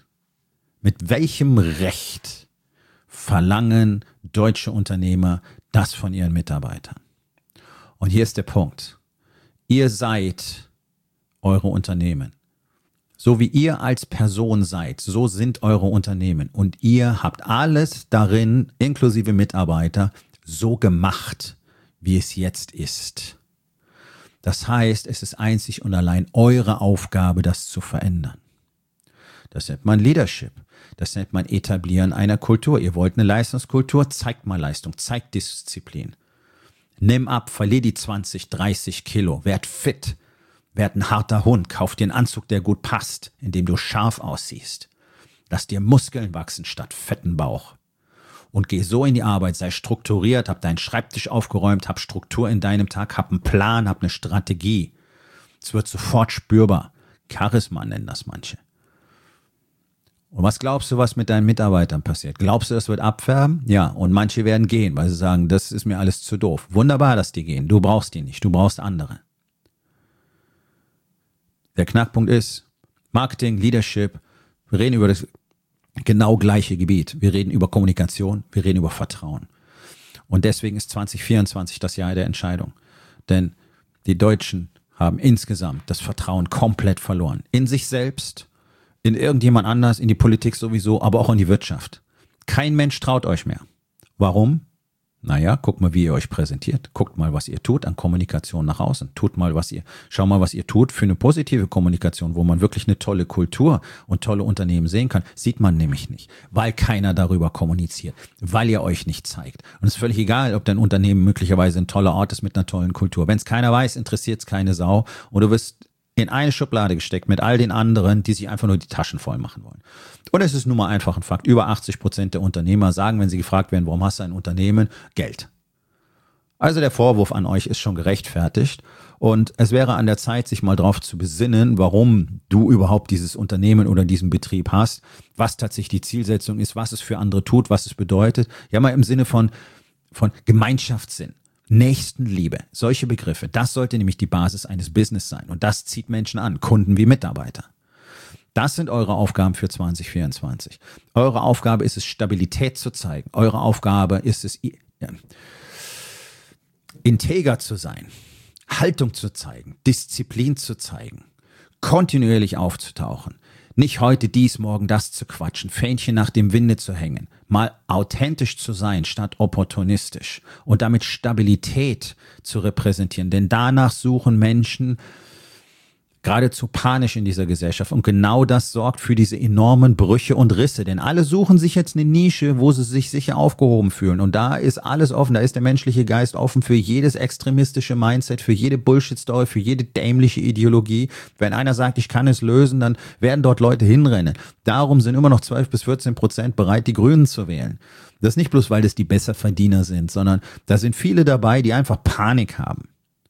verlangen deutsche Unternehmer das von ihren Mitarbeitern? Und hier ist der Punkt. Ihr seid eure Unternehmen. So wie ihr als Person seid, so sind eure Unternehmen. Und ihr habt alles darin, inklusive Mitarbeiter, so gemacht, wie es jetzt ist. Das heißt, es ist einzig und allein eure Aufgabe, das zu verändern. Das nennt man Leadership. Das nennt man Etablieren einer Kultur. Ihr wollt eine Leistungskultur? Zeigt mal Leistung, zeigt Disziplin. Nimm ab, verlier die 20, 30 Kilo, werd fit, werd ein harter Hund, kauf dir einen Anzug, der gut passt, in dem du scharf aussiehst. Lass dir Muskeln wachsen statt fetten Bauch. Und geh so in die Arbeit, sei strukturiert, hab deinen Schreibtisch aufgeräumt, hab Struktur in deinem Tag, hab einen Plan, hab eine Strategie. Es wird sofort spürbar. Charisma nennen das manche. Und was glaubst du, was mit deinen Mitarbeitern passiert? Glaubst du, das wird abfärben? Ja, und manche werden gehen, weil sie sagen, das ist mir alles zu doof. Wunderbar, dass die gehen. Du brauchst die nicht, du brauchst andere. Der Knackpunkt ist Marketing, Leadership. Wir reden über das genau gleiche Gebiet. Wir reden über Kommunikation, wir reden über Vertrauen. Und deswegen ist 2024 das Jahr der Entscheidung. Denn die Deutschen haben insgesamt das Vertrauen komplett verloren. In sich selbst, in irgendjemand anders, in die Politik sowieso, aber auch in die Wirtschaft. Kein Mensch traut euch mehr. Warum? Naja, guckt mal, wie ihr euch präsentiert. Guckt mal, was ihr tut an Kommunikation nach außen. Schau mal, was ihr tut für eine positive Kommunikation, wo man wirklich eine tolle Kultur und tolle Unternehmen sehen kann. Sieht man nämlich nicht, weil keiner darüber kommuniziert, weil ihr euch nicht zeigt. Und es ist völlig egal, ob dein Unternehmen möglicherweise ein toller Ort ist mit einer tollen Kultur. Wenn es keiner weiß, interessiert es keine Sau und du wirst in eine Schublade gesteckt mit all den anderen, die sich einfach nur die Taschen voll machen wollen. Und es ist nun mal einfach ein Fakt. Über 80% der Unternehmer sagen, wenn sie gefragt werden, warum hast du ein Unternehmen? Geld. Also der Vorwurf an euch ist schon gerechtfertigt. Und es wäre an der Zeit, sich mal drauf zu besinnen, warum du überhaupt dieses Unternehmen oder diesen Betrieb hast, was tatsächlich die Zielsetzung ist, was es für andere tut, was es bedeutet. Ja, mal im Sinne von Gemeinschaftssinn. Nächstenliebe, solche Begriffe, das sollte nämlich die Basis eines Business sein und das zieht Menschen an, Kunden wie Mitarbeiter. Das sind eure Aufgaben für 2024. Eure Aufgabe ist es, Stabilität zu zeigen. Eure Aufgabe ist es, integer zu sein, Haltung zu zeigen, Disziplin zu zeigen, kontinuierlich aufzutauchen. Nicht heute dies, morgen das zu quatschen, Fähnchen nach dem Winde zu hängen, mal authentisch zu sein statt opportunistisch und damit Stabilität zu repräsentieren. Denn danach suchen Menschen geradezu panisch in dieser Gesellschaft und genau das sorgt für diese enormen Brüche und Risse. Denn alle suchen sich jetzt eine Nische, wo sie sich sicher aufgehoben fühlen und da ist alles offen, da ist der menschliche Geist offen für jedes extremistische Mindset, für jede Bullshit-Story, für jede dämliche Ideologie. Wenn einer sagt, ich kann es lösen, dann werden dort Leute hinrennen. Darum sind immer noch 12-14% bereit, die Grünen zu wählen. Das ist nicht bloß, weil das die Besserverdiener sind, sondern da sind viele dabei, die einfach Panik haben.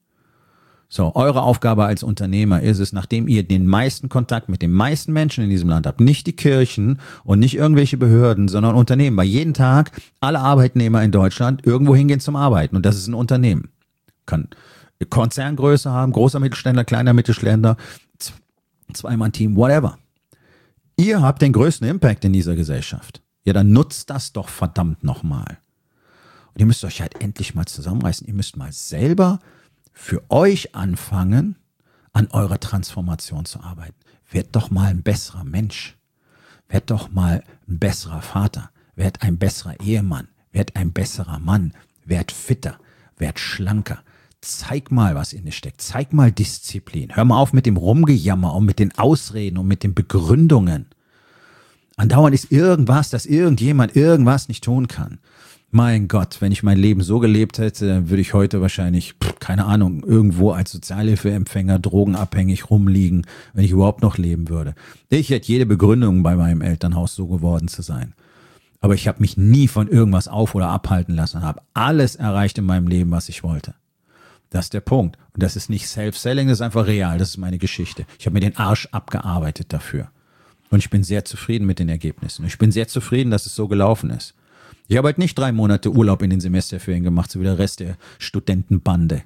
So, eure Aufgabe als Unternehmer ist es, nachdem ihr den meisten Kontakt mit den meisten Menschen in diesem Land habt, nicht die Kirchen und nicht irgendwelche Behörden, sondern Unternehmen, weil jeden Tag alle Arbeitnehmer in Deutschland irgendwo hingehen zum Arbeiten und das ist ein Unternehmen. Kann Konzerngröße haben, großer Mittelständler, kleiner Mittelständler, Zweimann-Team, whatever. Ihr habt den größten Impact in dieser Gesellschaft. Ja, dann nutzt das doch verdammt nochmal. Und ihr müsst euch halt endlich mal zusammenreißen. Ihr müsst mal selber für euch anfangen, an eurer Transformation zu arbeiten. Werd doch mal ein besserer Mensch. Werd doch mal ein besserer Vater. Werd ein besserer Ehemann. Werd ein besserer Mann. Werd fitter. Werd schlanker. Zeig mal, was in dir steckt. Zeig mal Disziplin. Hör mal auf mit dem Rumgejammer und mit den Ausreden und mit den Begründungen. Andauernd ist irgendwas, dass irgendjemand irgendwas nicht tun kann. Mein Gott, wenn ich mein Leben so gelebt hätte, würde ich heute wahrscheinlich, keine Ahnung, irgendwo als Sozialhilfeempfänger drogenabhängig rumliegen, wenn ich überhaupt noch leben würde. Ich hätte jede Begründung bei meinem Elternhaus so geworden zu sein. Aber ich habe mich nie von irgendwas auf- oder abhalten lassen und habe alles erreicht in meinem Leben, was ich wollte. Das ist der Punkt. Und das ist nicht Self-Selling, das ist einfach real, das ist meine Geschichte. Ich habe mir den Arsch abgearbeitet dafür. Und ich bin sehr zufrieden mit den Ergebnissen. Ich bin sehr zufrieden, dass es so gelaufen ist. Ich habe halt nicht 3 Monate Urlaub in den Semesterferien gemacht, so wie der Rest der Studentenbande.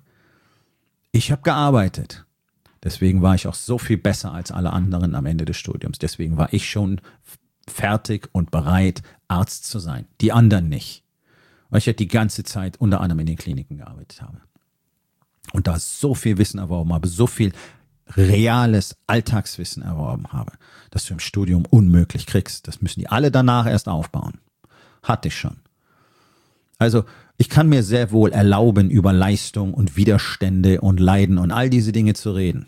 Ich habe gearbeitet. Deswegen war ich auch so viel besser als alle anderen am Ende des Studiums. Deswegen war ich schon fertig und bereit, Arzt zu sein. Die anderen nicht. Weil ich halt die ganze Zeit unter anderem in den Kliniken gearbeitet habe. Und da so viel Wissen erworben habe, so viel reales Alltagswissen erworben habe, dass du im Studium unmöglich kriegst. Das müssen die alle danach erst aufbauen. Hatte ich schon. Also ich kann mir sehr wohl erlauben, über Leistung und Widerstände und Leiden und all diese Dinge zu reden.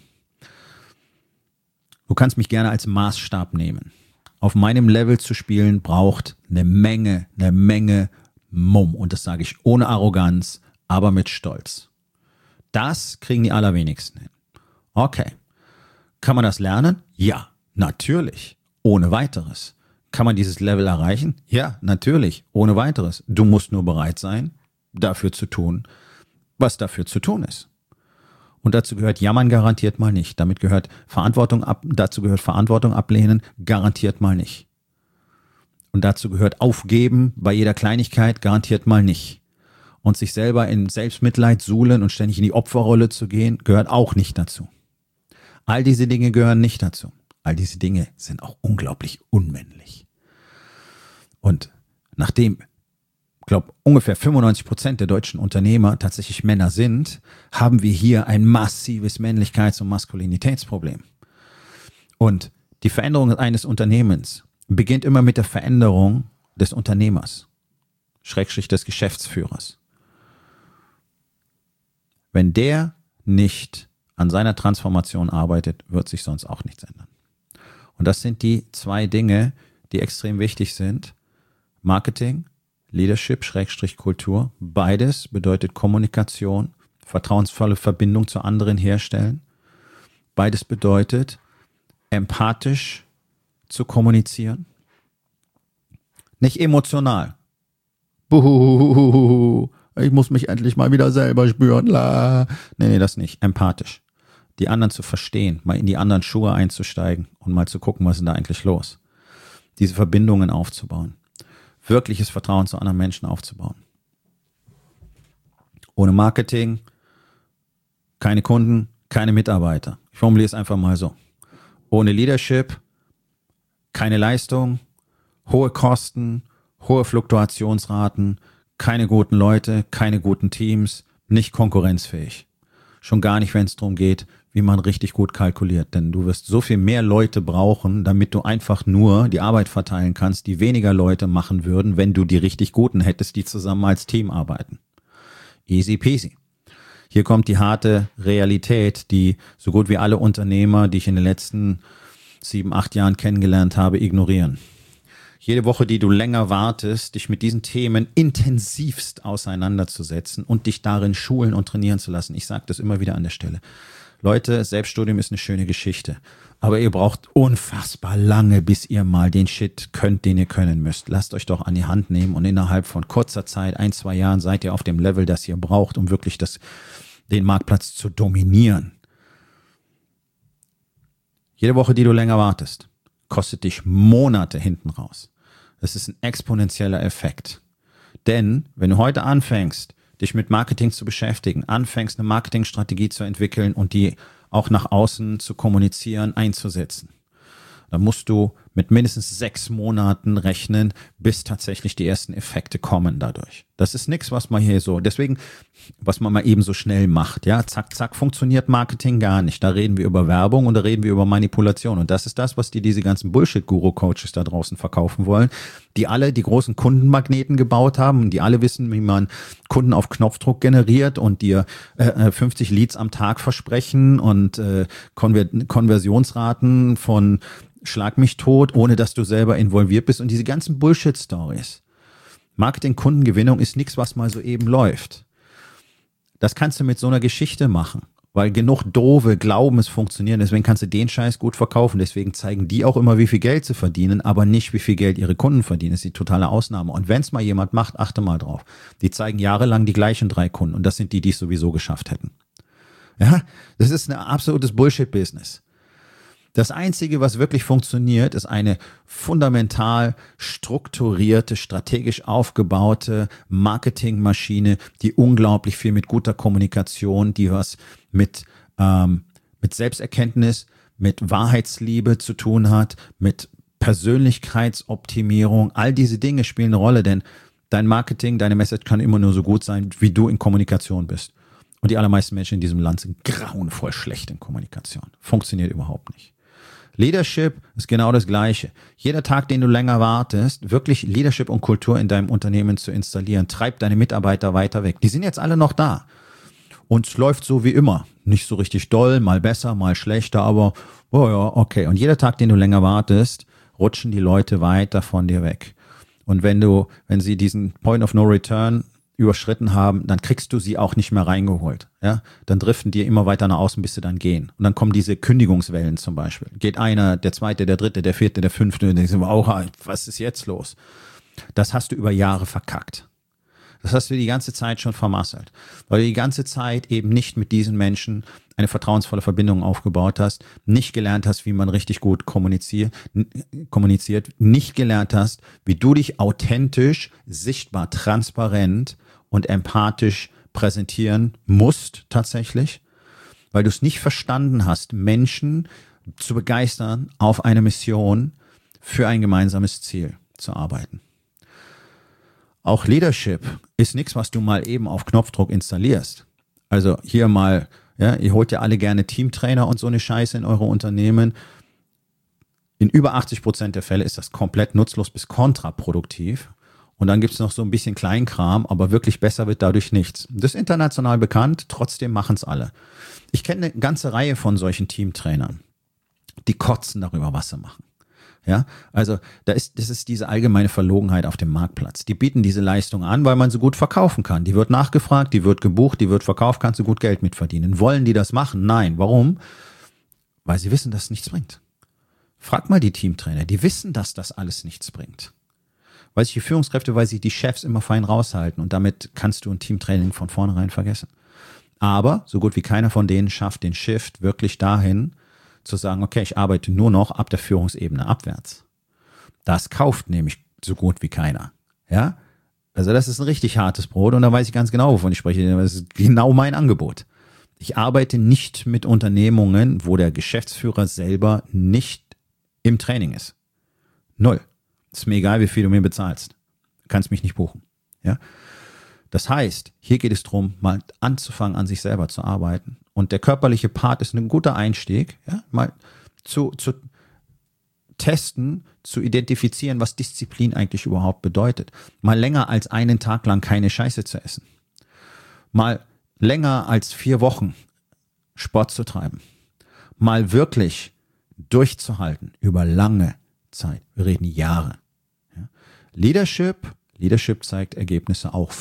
Du kannst mich gerne als Maßstab nehmen. Auf meinem Level zu spielen braucht eine Menge Mumm. Und das sage ich ohne Arroganz, aber mit Stolz. Das kriegen die allerwenigsten hin. Okay. Kann man das lernen? Ja, natürlich. Ohne weiteres. Kann man dieses Level erreichen? Ja, natürlich, ohne weiteres. Du musst nur bereit sein, dafür zu tun, was dafür zu tun ist. Und dazu gehört Jammern garantiert mal nicht. Dazu gehört Verantwortung ablehnen garantiert mal nicht. Und dazu gehört Aufgeben bei jeder Kleinigkeit garantiert mal nicht. Und sich selber in Selbstmitleid suhlen und ständig in die Opferrolle zu gehen, gehört auch nicht dazu. All diese Dinge gehören nicht dazu. All diese Dinge sind auch unglaublich unmännlich. Und nachdem, ich glaube, ungefähr 95% der deutschen Unternehmer tatsächlich Männer sind, haben wir hier ein massives Männlichkeits- und Maskulinitätsproblem. Und die Veränderung eines Unternehmens beginnt immer mit der Veränderung des Unternehmers, Schrägstrich des Geschäftsführers. Wenn der nicht an seiner Transformation arbeitet, wird sich sonst auch nichts ändern. Und das sind die 2 Dinge, die extrem wichtig sind. Marketing, Leadership, Schrägstrich Kultur. Beides bedeutet Kommunikation, vertrauensvolle Verbindung zu anderen herstellen. Beides bedeutet, empathisch zu kommunizieren. Nicht emotional. Buhuhuhuhu, ich muss mich endlich mal wieder selber spüren. Nee, das nicht. Empathisch. Die anderen zu verstehen, mal in die anderen Schuhe einzusteigen und mal zu gucken, was ist da eigentlich los. Diese Verbindungen aufzubauen. Wirkliches Vertrauen zu anderen Menschen aufzubauen. Ohne Marketing, keine Kunden, keine Mitarbeiter. Ich formuliere es einfach mal so. Ohne Leadership, keine Leistung, hohe Kosten, hohe Fluktuationsraten, keine guten Leute, keine guten Teams, nicht konkurrenzfähig. Schon gar nicht, wenn es darum geht, wie man richtig gut kalkuliert. Denn du wirst so viel mehr Leute brauchen, damit du einfach nur die Arbeit verteilen kannst, die weniger Leute machen würden, wenn du die richtig Guten hättest, die zusammen als Team arbeiten. Easy peasy. Hier kommt die harte Realität, die so gut wie alle Unternehmer, die ich in den letzten 7, 8 Jahren kennengelernt habe, ignorieren. Jede Woche, die du länger wartest, dich mit diesen Themen intensivst auseinanderzusetzen und dich darin schulen und trainieren zu lassen. Ich sage das immer wieder an der Stelle. Leute, Selbststudium ist eine schöne Geschichte. Aber ihr braucht unfassbar lange, bis ihr mal den Shit könnt, den ihr können müsst. Lasst euch doch an die Hand nehmen und innerhalb von kurzer Zeit, 1, 2 Jahren, seid ihr auf dem Level, das ihr braucht, um wirklich den Marktplatz zu dominieren. Jede Woche, die du länger wartest, kostet dich Monate hinten raus. Das ist ein exponentieller Effekt. Denn wenn du heute anfängst, dich mit Marketing zu beschäftigen, anfängst, eine Marketingstrategie zu entwickeln und die auch nach außen zu kommunizieren, einzusetzen, dann musst du mit mindestens 6 Monaten rechnen, bis tatsächlich die ersten Effekte kommen dadurch. Das ist nichts, was man hier so, deswegen, was man mal eben so schnell macht. Ja, zack, zack, funktioniert Marketing gar nicht. Da reden wir über Werbung und da reden wir über Manipulation. Und das ist das, was diese ganzen Bullshit-Guru-Coaches da draußen verkaufen wollen, die alle die großen Kundenmagneten gebaut haben und die alle wissen, wie man Kunden auf Knopfdruck generiert und dir 50 Leads am Tag versprechen und Konversionsraten von Schlag mich tot, ohne dass du selber involviert bist und diese ganzen Bullshit-Stories. Marketing-Kundengewinnung ist nichts, was mal so eben läuft. Das kannst du mit so einer Geschichte machen, weil genug Doofe glauben, es funktioniert. Deswegen kannst du den Scheiß gut verkaufen. Deswegen zeigen die auch immer, wie viel Geld sie verdienen, aber nicht, wie viel Geld ihre Kunden verdienen. Das ist die totale Ausnahme. Und wenn es mal jemand macht, achte mal drauf. Die zeigen jahrelang die gleichen 3 Kunden und das sind die, die es sowieso geschafft hätten. Ja, das ist ein absolutes Bullshit-Business. Das Einzige, was wirklich funktioniert, ist eine fundamental strukturierte, strategisch aufgebaute Marketingmaschine, die unglaublich viel mit guter Kommunikation, die was mit Selbsterkenntnis, mit Wahrheitsliebe zu tun hat, mit Persönlichkeitsoptimierung. All diese Dinge spielen eine Rolle, denn dein Marketing, deine Message kann immer nur so gut sein, wie du in Kommunikation bist. Und die allermeisten Menschen in diesem Land sind grauenvoll schlecht in Kommunikation. Funktioniert überhaupt nicht. Leadership ist genau das Gleiche. Jeder Tag, den du länger wartest, wirklich Leadership und Kultur in deinem Unternehmen zu installieren, treibt deine Mitarbeiter weiter weg. Die sind jetzt alle noch da. Und es läuft so wie immer. Nicht so richtig doll, mal besser, mal schlechter, aber oh ja, okay. Und jeder Tag, den du länger wartest, rutschen die Leute weiter von dir weg. Und wenn sie diesen Point of No Return überschritten haben, dann kriegst du sie auch nicht mehr reingeholt. Ja? Dann driften die immer weiter nach außen, bis sie dann gehen. Und dann kommen diese Kündigungswellen zum Beispiel. Geht einer, der zweite, der dritte, der vierte, der fünfte, und denkst du, oh, was ist jetzt los? Das hast du über Jahre verkackt. Das hast du die ganze Zeit schon vermasselt, weil du die ganze Zeit eben nicht mit diesen Menschen eine vertrauensvolle Verbindung aufgebaut hast, nicht gelernt hast, wie man richtig gut kommuniziert, nicht gelernt hast, wie du dich authentisch, sichtbar, transparent und empathisch präsentieren musst tatsächlich, weil du es nicht verstanden hast, Menschen zu begeistern, auf eine Mission für ein gemeinsames Ziel zu arbeiten. Auch Leadership ist nichts, was du mal eben auf Knopfdruck installierst. Also hier mal, ja, ihr holt ja alle gerne Teamtrainer und so eine Scheiße in eure Unternehmen. In über 80% der Fälle ist das komplett nutzlos bis kontraproduktiv. Und dann gibt es noch so ein bisschen Kleinkram, aber wirklich besser wird dadurch nichts. Das ist international bekannt, trotzdem machen es alle. Ich kenne eine ganze Reihe von solchen Teamtrainern, die kotzen darüber, was sie machen. Ja, also das ist diese allgemeine Verlogenheit auf dem Marktplatz. Die bieten diese Leistung an, weil man sie gut verkaufen kann. Die wird nachgefragt, die wird gebucht, die wird verkauft, kannst du gut Geld mitverdienen. Wollen die das machen? Nein. Warum? Weil sie wissen, dass es nichts bringt. Frag mal die Teamtrainer, die wissen, dass das alles nichts bringt. Weil sich die Führungskräfte, weil sie die Chefs immer fein raushalten und damit kannst du ein Teamtraining von vornherein vergessen. Aber so gut wie keiner von denen schafft den Shift wirklich dahin, zu sagen, okay, ich arbeite nur noch ab der Führungsebene abwärts. Das kauft nämlich so gut wie keiner. Ja? Also das ist ein richtig hartes Brot und da weiß ich ganz genau, wovon ich spreche. Das ist genau mein Angebot. Ich arbeite nicht mit Unternehmungen, wo der Geschäftsführer selber nicht im Training ist. Null. Ist mir egal, wie viel du mir bezahlst. Du kannst mich nicht buchen. Ja? Das heißt, hier geht es darum, mal anzufangen, an sich selber zu arbeiten. Und der körperliche Part ist ein guter Einstieg, ja? Mal zu testen, zu identifizieren, was Disziplin eigentlich überhaupt bedeutet. Mal länger als einen Tag lang keine Scheiße zu essen. Mal länger als 4 Wochen Sport zu treiben. Mal wirklich durchzuhalten über lange Zeit. Wir reden Jahre. Ja? Leadership zeigt Ergebnisse auch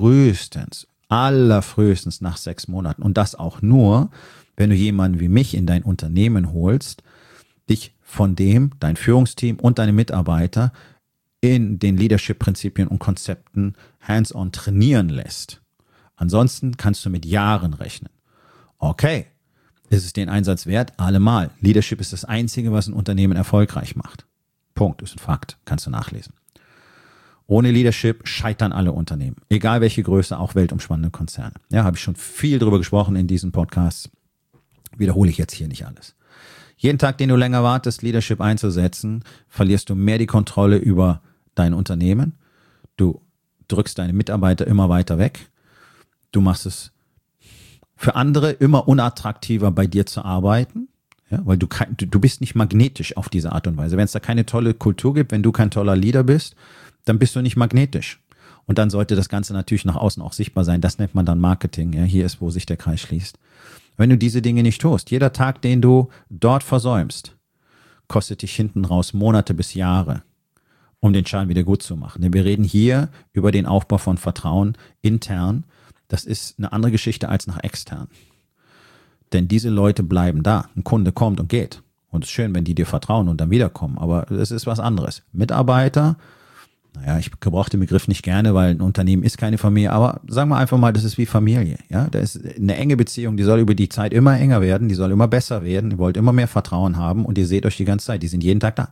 allerfrühestens nach 6 Monaten. Und das auch nur, wenn du jemanden wie mich in dein Unternehmen holst, dich von dem, dein Führungsteam und deine Mitarbeiter in den Leadership-Prinzipien und Konzepten hands-on trainieren lässt. Ansonsten kannst du mit Jahren rechnen. Okay, ist es den Einsatz wert? Allemal. Leadership ist das Einzige, was ein Unternehmen erfolgreich macht. Punkt, ist ein Fakt, kannst du nachlesen. Ohne Leadership scheitern alle Unternehmen. Egal welche Größe, auch weltumspannende Konzerne. Ja, habe ich schon viel drüber gesprochen in diesen Podcasts. Wiederhole ich jetzt hier nicht alles. Jeden Tag, den du länger wartest, Leadership einzusetzen, verlierst du mehr die Kontrolle über dein Unternehmen. Du drückst deine Mitarbeiter immer weiter weg. Du machst es für andere immer unattraktiver, bei dir zu arbeiten. Ja, weil du bist nicht magnetisch auf diese Art und Weise. Wenn es da keine tolle Kultur gibt, wenn du kein toller Leader bist, dann bist du nicht magnetisch. Und dann sollte das Ganze natürlich nach außen auch sichtbar sein. Das nennt man dann Marketing. Ja, hier ist, wo sich der Kreis schließt. Wenn du diese Dinge nicht tust, jeder Tag, den du dort versäumst, kostet dich hinten raus Monate bis Jahre, um den Schaden wieder gut zu machen. Denn wir reden hier über den Aufbau von Vertrauen intern. Das ist eine andere Geschichte als nach extern. Denn diese Leute bleiben da. Ein Kunde kommt und geht. Und es ist schön, wenn die dir vertrauen und dann wiederkommen. Aber es ist was anderes. Mitarbeiter, naja, ich gebrauche den Begriff nicht gerne, weil ein Unternehmen ist keine Familie. Aber sagen wir einfach mal, das ist wie Familie. Ja, da ist eine enge Beziehung, die soll über die Zeit immer enger werden. Die soll immer besser werden. Ihr wollt immer mehr Vertrauen haben und ihr seht euch die ganze Zeit. Die sind jeden Tag da.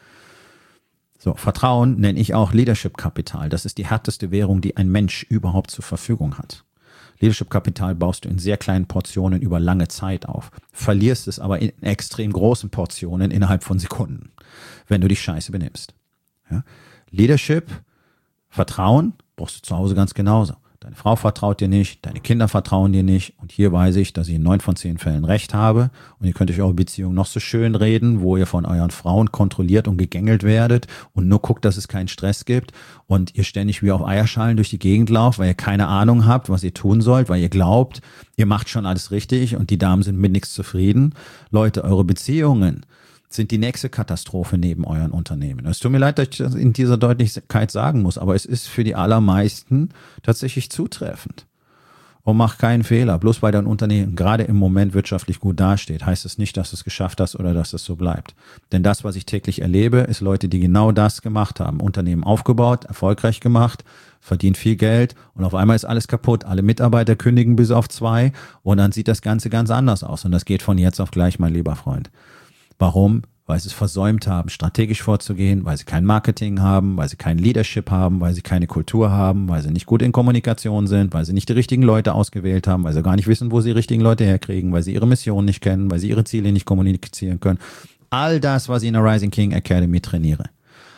So, Vertrauen nenne ich auch Leadership-Kapital. Das ist die härteste Währung, die ein Mensch überhaupt zur Verfügung hat. Leadership-Kapital baust du in sehr kleinen Portionen über lange Zeit auf. Verlierst es aber in extrem großen Portionen innerhalb von Sekunden, wenn du dich scheiße benimmst. Ja? Leadership, Vertrauen brauchst du zu Hause ganz genauso. Deine Frau vertraut dir nicht, deine Kinder vertrauen dir nicht. Und hier weiß ich, dass ich in 9 von 10 Fällen Recht habe. Und ihr könnt euch eure Beziehung noch so schön reden, wo ihr von euren Frauen kontrolliert und gegängelt werdet und nur guckt, dass es keinen Stress gibt und ihr ständig wie auf Eierschalen durch die Gegend lauft, weil ihr keine Ahnung habt, was ihr tun sollt, weil ihr glaubt, ihr macht schon alles richtig und die Damen sind mit nichts zufrieden. Leute, eure Beziehungen sind die nächste Katastrophe neben euren Unternehmen. Es tut mir leid, dass ich das in dieser Deutlichkeit sagen muss, aber es ist für die allermeisten tatsächlich zutreffend. Und mach keinen Fehler. Bloß weil dein Unternehmen gerade im Moment wirtschaftlich gut dasteht, heißt es nicht, dass du es geschafft hast oder dass es so bleibt. Denn das, was ich täglich erlebe, ist Leute, die genau das gemacht haben. Unternehmen aufgebaut, erfolgreich gemacht, verdient viel Geld und auf einmal ist alles kaputt. Alle Mitarbeiter kündigen bis auf 2 und dann sieht das Ganze ganz anders aus. Und das geht von jetzt auf gleich, mein lieber Freund. Warum? Weil sie es versäumt haben, strategisch vorzugehen, weil sie kein Marketing haben, weil sie kein Leadership haben, weil sie keine Kultur haben, weil sie nicht gut in Kommunikation sind, weil sie nicht die richtigen Leute ausgewählt haben, weil sie gar nicht wissen, wo sie die richtigen Leute herkriegen, weil sie ihre Mission nicht kennen, weil sie ihre Ziele nicht kommunizieren können. All das, was ich in der Rising King Academy trainiere.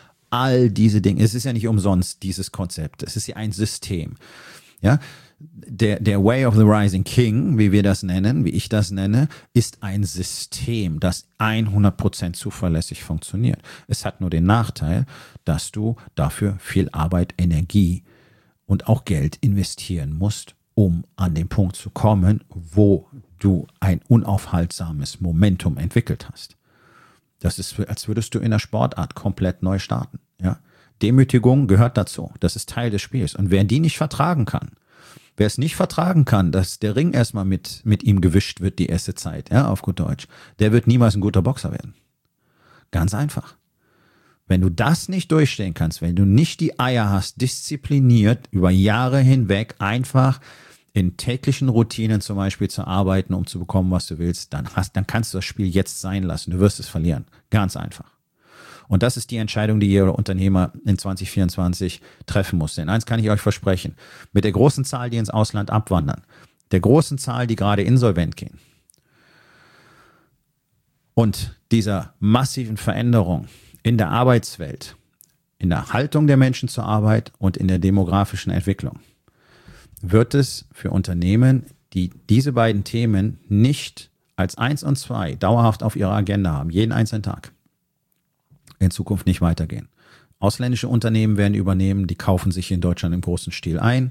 All diese Dinge. Es ist ja nicht umsonst dieses Konzept. Es ist ja ein System. Ja, der Way of the Rising King, wie wir das nennen, wie ich das nenne, ist ein System, das 100% zuverlässig funktioniert. Es hat nur den Nachteil, dass du dafür viel Arbeit, Energie und auch Geld investieren musst, um an den Punkt zu kommen, wo du ein unaufhaltsames Momentum entwickelt hast. Das ist, als würdest du in der Sportart komplett neu starten. Ja? Demütigung gehört dazu. Das ist Teil des Spiels. Und wer die nicht vertragen kann, Wer es nicht vertragen kann, dass der Ring erstmal mit ihm gewischt wird die erste Zeit, ja, auf gut Deutsch, der wird niemals ein guter Boxer werden. Ganz einfach. Wenn du das nicht durchstehen kannst, wenn du nicht die Eier hast, diszipliniert über Jahre hinweg einfach in täglichen Routinen zum Beispiel zu arbeiten, um zu bekommen, was du willst, dann kannst du das Spiel jetzt sein lassen. Du wirst es verlieren. Ganz einfach. Und das ist die Entscheidung, die jeder Unternehmer in 2024 treffen muss. Denn eins kann ich euch versprechen, mit der großen Zahl, die ins Ausland abwandern, der großen Zahl, die gerade insolvent gehen und dieser massiven Veränderung in der Arbeitswelt, in der Haltung der Menschen zur Arbeit und in der demografischen Entwicklung, wird es für Unternehmen, die diese beiden Themen nicht als 1 und 2 dauerhaft auf ihrer Agenda haben, jeden einzelnen Tag, in Zukunft nicht weitergehen. Ausländische Unternehmen werden übernehmen, die kaufen sich in Deutschland im großen Stil ein.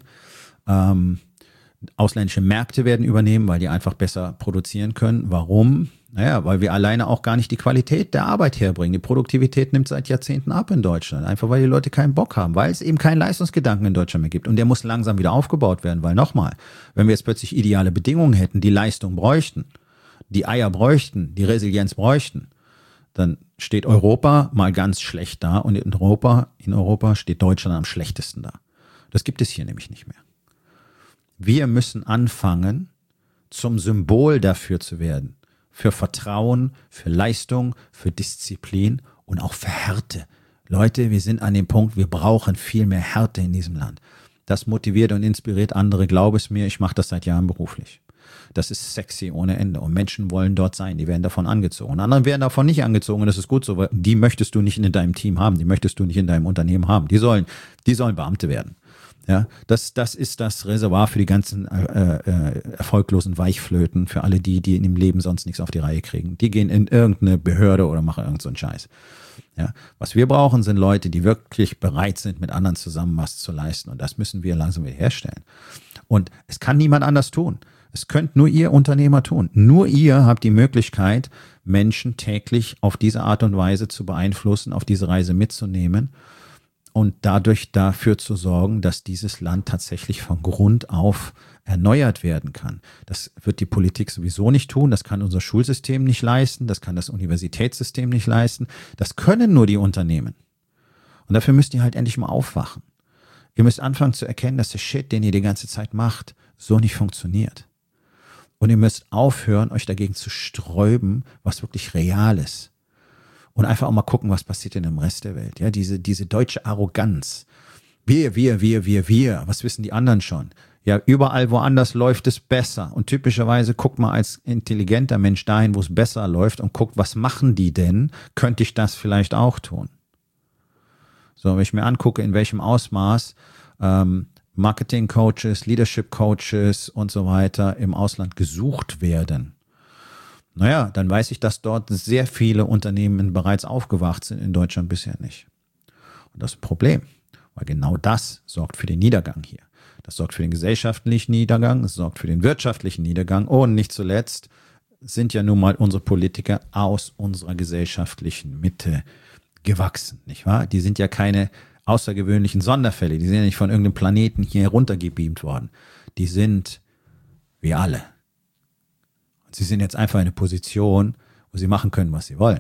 Ausländische Märkte werden übernehmen, weil die einfach besser produzieren können. Warum? Naja, weil wir alleine auch gar nicht die Qualität der Arbeit herbringen. Die Produktivität nimmt seit Jahrzehnten ab in Deutschland. Einfach weil die Leute keinen Bock haben, weil es eben keinen Leistungsgedanken in Deutschland mehr gibt. Und der muss langsam wieder aufgebaut werden, weil nochmal, wenn wir jetzt plötzlich ideale Bedingungen hätten, die Leistung bräuchten, die Eier bräuchten, die Resilienz bräuchten, dann steht Europa mal ganz schlecht da und in Europa steht Deutschland am schlechtesten da. Das gibt es hier nämlich nicht mehr. Wir müssen anfangen, zum Symbol dafür zu werden. Für Vertrauen, für Leistung, für Disziplin und auch für Härte. Leute, wir sind an dem Punkt, wir brauchen viel mehr Härte in diesem Land. Das motiviert und inspiriert andere, glaube es mir, ich mache das seit Jahren beruflich. Das ist sexy ohne Ende und Menschen wollen dort sein, die werden davon angezogen. Und andere werden davon nicht angezogen und das ist gut so, weil die möchtest du nicht in deinem Team haben, die möchtest du nicht in deinem Unternehmen haben. Die sollen Beamte werden. Ja, das ist das Reservoir für die ganzen erfolglosen Weichflöten, für alle die im Leben sonst nichts auf die Reihe kriegen. Die gehen in irgendeine Behörde oder machen irgend so einen Scheiß. Ja, was wir brauchen, sind Leute, die wirklich bereit sind, mit anderen zusammen was zu leisten. Und das müssen wir langsam wieder herstellen. Und es kann niemand anders tun. Es könnt nur ihr Unternehmer tun. Nur ihr habt die Möglichkeit, Menschen täglich auf diese Art und Weise zu beeinflussen, auf diese Reise mitzunehmen und dadurch dafür zu sorgen, dass dieses Land tatsächlich von Grund auf erneuert werden kann. Das wird die Politik sowieso nicht tun, das kann unser Schulsystem nicht leisten, das kann das Universitätssystem nicht leisten, das können nur die Unternehmen. Und dafür müsst ihr halt endlich mal aufwachen. Ihr müsst anfangen zu erkennen, dass der Shit, den ihr die ganze Zeit macht, so nicht funktioniert. Und ihr müsst aufhören, euch dagegen zu sträuben, was wirklich real ist. Und einfach auch mal gucken, was passiert denn im Rest der Welt. Ja, diese deutsche Arroganz. Wir. Was wissen die anderen schon? Ja, überall woanders läuft es besser. Und typischerweise guckt mal als intelligenter Mensch dahin, wo es besser läuft und guckt, was machen die denn? Könnte ich das vielleicht auch tun? So, wenn ich mir angucke, in welchem Ausmaß Marketing-Coaches, Leadership-Coaches und so weiter im Ausland gesucht werden. Naja, dann weiß ich, dass dort sehr viele Unternehmen bereits aufgewacht sind, in Deutschland bisher nicht. Und das ist ein Problem, weil genau das sorgt für den Niedergang hier. Das sorgt für den gesellschaftlichen Niedergang, es sorgt für den wirtschaftlichen Niedergang und nicht zuletzt sind ja nun mal unsere Politiker aus unserer gesellschaftlichen Mitte gewachsen, nicht wahr? Die sind ja keine außergewöhnlichen Sonderfälle, die sind ja nicht von irgendeinem Planeten hier heruntergebeamt worden. Die sind wie alle. Und sie sind jetzt einfach in einer Position, wo sie machen können, was sie wollen.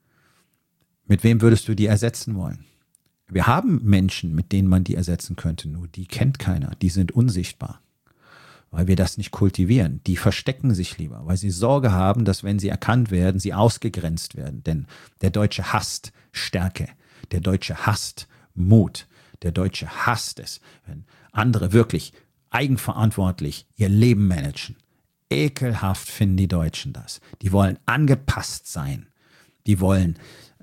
Mit wem würdest du die ersetzen wollen? Wir haben Menschen, mit denen man die ersetzen könnte, nur die kennt keiner, die sind unsichtbar, weil wir das nicht kultivieren. Die verstecken sich lieber, weil sie Sorge haben, dass wenn sie erkannt werden, sie ausgegrenzt werden. Denn der Deutsche hasst Stärke, der Deutsche hasst Mut. Der Deutsche hasst es, wenn andere wirklich eigenverantwortlich ihr Leben managen. Ekelhaft finden die Deutschen das. Die wollen angepasst sein. Die wollen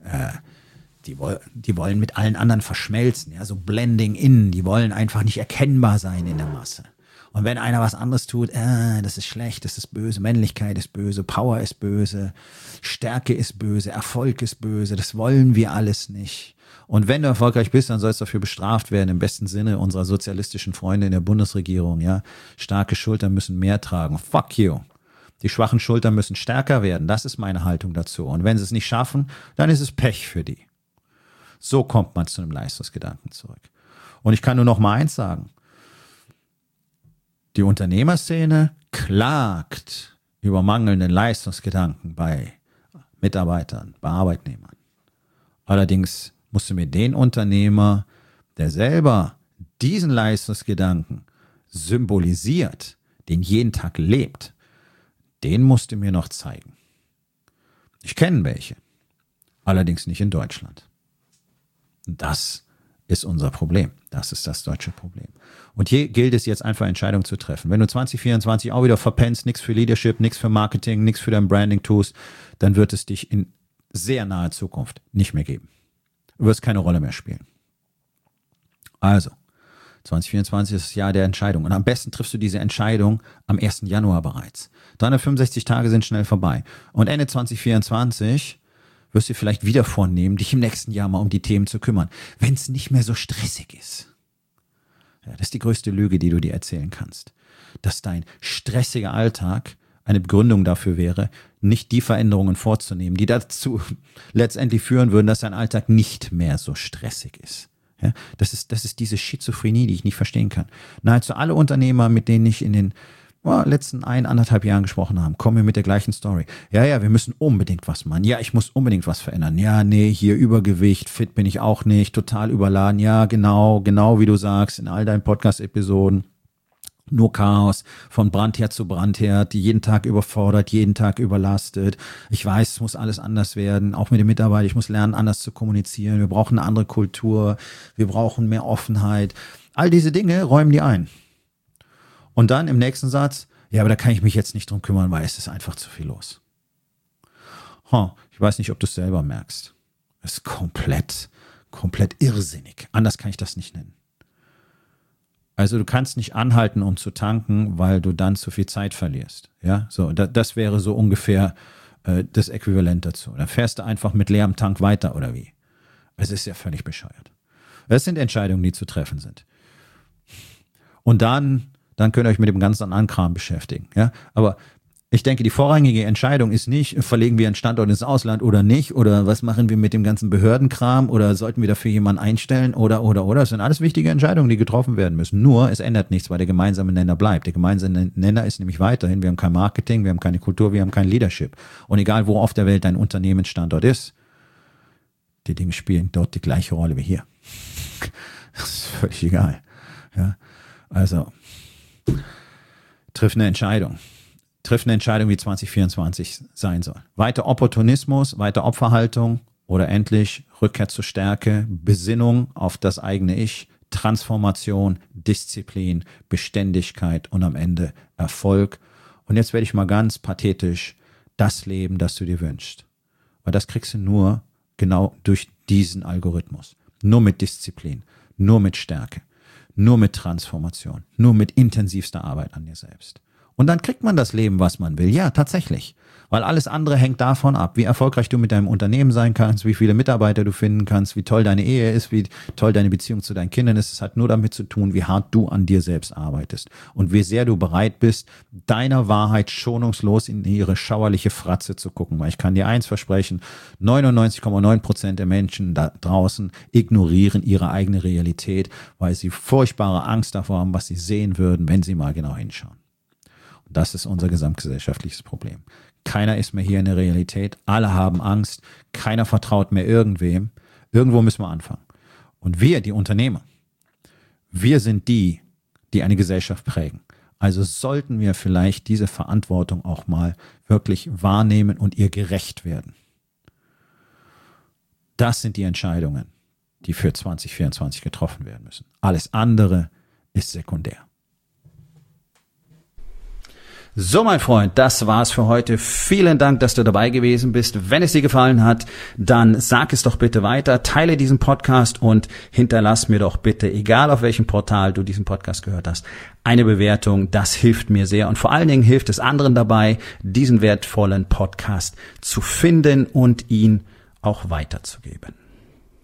mit allen anderen verschmelzen, ja, so blending in. Die wollen einfach nicht erkennbar sein in der Masse. Und wenn einer was anderes tut, das ist schlecht, das ist böse, Männlichkeit ist böse, Power ist böse, Stärke ist böse, Erfolg ist böse, das wollen wir alles nicht. Und wenn du erfolgreich bist, dann sollst du dafür bestraft werden, im besten Sinne unserer sozialistischen Freunde in der Bundesregierung, ja. Starke Schultern müssen mehr tragen. Fuck you. Die schwachen Schultern müssen stärker werden. Das ist meine Haltung dazu. Und wenn sie es nicht schaffen, dann ist es Pech für die. So kommt man zu einem Leistungsgedanken zurück. Und ich kann nur noch mal eins sagen. Die Unternehmerszene klagt über mangelnden Leistungsgedanken bei Mitarbeitern, bei Arbeitnehmern. Allerdings musst du mir den Unternehmer, der selber diesen Leistungsgedanken symbolisiert, den jeden Tag lebt, den musst du mir noch zeigen. Ich kenne welche, allerdings nicht in Deutschland. Das ist unser Problem. Das ist das deutsche Problem. Und hier gilt es jetzt einfach, Entscheidungen zu treffen. Wenn du 2024 auch wieder verpennst, nichts für Leadership, nichts für Marketing, nichts für dein Branding tust, dann wird es dich in sehr naher Zukunft nicht mehr geben. Du wirst keine Rolle mehr spielen. Also, 2024 ist das Jahr der Entscheidung. Und am besten triffst du diese Entscheidung am 1. Januar bereits. 365 Tage sind schnell vorbei. Und Ende 2024 wirst du vielleicht wieder vornehmen, dich im nächsten Jahr mal um die Themen zu kümmern, wenn es nicht mehr so stressig ist. Ja, das ist die größte Lüge, die du dir erzählen kannst. Dass dein stressiger Alltag eine Begründung dafür wäre, nicht die Veränderungen vorzunehmen, die dazu letztendlich führen würden, dass dein Alltag nicht mehr so stressig ist. Ja, das ist diese Schizophrenie, die ich nicht verstehen kann. Nahezu alle Unternehmer, mit denen ich in den letzten 1,5 Jahren gesprochen habe, kommen mir mit der gleichen Story. Ja, wir müssen unbedingt was machen. Ja, ich muss unbedingt was verändern. Ja, nee, hier Übergewicht, fit bin ich auch nicht, total überladen. Ja, genau wie du sagst in all deinen Podcast-Episoden. Nur Chaos, von Brandherd zu Brandherd, die jeden Tag überfordert, jeden Tag überlastet. Ich weiß, es muss alles anders werden, auch mit den Mitarbeitern. Ich muss lernen, anders zu kommunizieren. Wir brauchen eine andere Kultur, wir brauchen mehr Offenheit. All diese Dinge räumen die ein. Und dann im nächsten Satz, ja, aber da kann ich mich jetzt nicht drum kümmern, weil es ist einfach zu viel los. Ich weiß nicht, ob du es selber merkst. Es ist komplett irrsinnig. Anders kann ich das nicht nennen. Also du kannst nicht anhalten, um zu tanken, weil du dann zu viel Zeit verlierst. Ja, so, das wäre so ungefähr das Äquivalent dazu. Dann fährst du einfach mit leerem Tank weiter oder wie? Es ist ja völlig bescheuert. Das sind Entscheidungen, die zu treffen sind. Und dann könnt ihr euch mit dem ganzen anderen Kram beschäftigen. Ja, aber ich denke, die vorrangige Entscheidung ist nicht, verlegen wir einen Standort ins Ausland oder nicht, oder was machen wir mit dem ganzen Behördenkram, oder sollten wir dafür jemanden einstellen, oder. Das sind alles wichtige Entscheidungen, die getroffen werden müssen. Nur, es ändert nichts, weil der gemeinsame Nenner bleibt. Der gemeinsame Nenner ist nämlich weiterhin, wir haben kein Marketing, wir haben keine Kultur, wir haben kein Leadership. Und egal, wo auf der Welt dein Unternehmensstandort ist, die Dinge spielen dort die gleiche Rolle wie hier. Das ist völlig egal. Ja, also, triff eine Entscheidung. Triff eine Entscheidung, wie 2024 sein soll. Weiter Opportunismus, weiter Opferhaltung oder endlich Rückkehr zur Stärke, Besinnung auf das eigene Ich, Transformation, Disziplin, Beständigkeit und am Ende Erfolg. Und jetzt werde ich mal ganz pathetisch das leben, das du dir wünschst. Weil das kriegst du nur genau durch diesen Algorithmus. Nur mit Disziplin, nur mit Stärke, nur mit Transformation, nur mit intensivster Arbeit an dir selbst. Und dann kriegt man das Leben, was man will. Ja, tatsächlich. Weil alles andere hängt davon ab, wie erfolgreich du mit deinem Unternehmen sein kannst, wie viele Mitarbeiter du finden kannst, wie toll deine Ehe ist, wie toll deine Beziehung zu deinen Kindern ist. Es hat nur damit zu tun, wie hart du an dir selbst arbeitest und wie sehr du bereit bist, deiner Wahrheit schonungslos in ihre schauerliche Fratze zu gucken. Weil ich kann dir eins versprechen, 99,9% der Menschen da draußen ignorieren ihre eigene Realität, weil sie furchtbare Angst davor haben, was sie sehen würden, wenn sie mal genau hinschauen. Das ist unser gesamtgesellschaftliches Problem. Keiner ist mehr hier in der Realität. Alle haben Angst. Keiner vertraut mehr irgendwem. Irgendwo müssen wir anfangen. Und wir, die Unternehmer, wir sind die, die eine Gesellschaft prägen. Also sollten wir vielleicht diese Verantwortung auch mal wirklich wahrnehmen und ihr gerecht werden. Das sind die Entscheidungen, die für 2024 getroffen werden müssen. Alles andere ist sekundär. So, mein Freund, das war's für heute. Vielen Dank, dass du dabei gewesen bist. Wenn es dir gefallen hat, dann sag es doch bitte weiter, teile diesen Podcast und hinterlass mir doch bitte, egal auf welchem Portal du diesen Podcast gehört hast, eine Bewertung. Das hilft mir sehr und vor allen Dingen hilft es anderen dabei, diesen wertvollen Podcast zu finden und ihn auch weiterzugeben.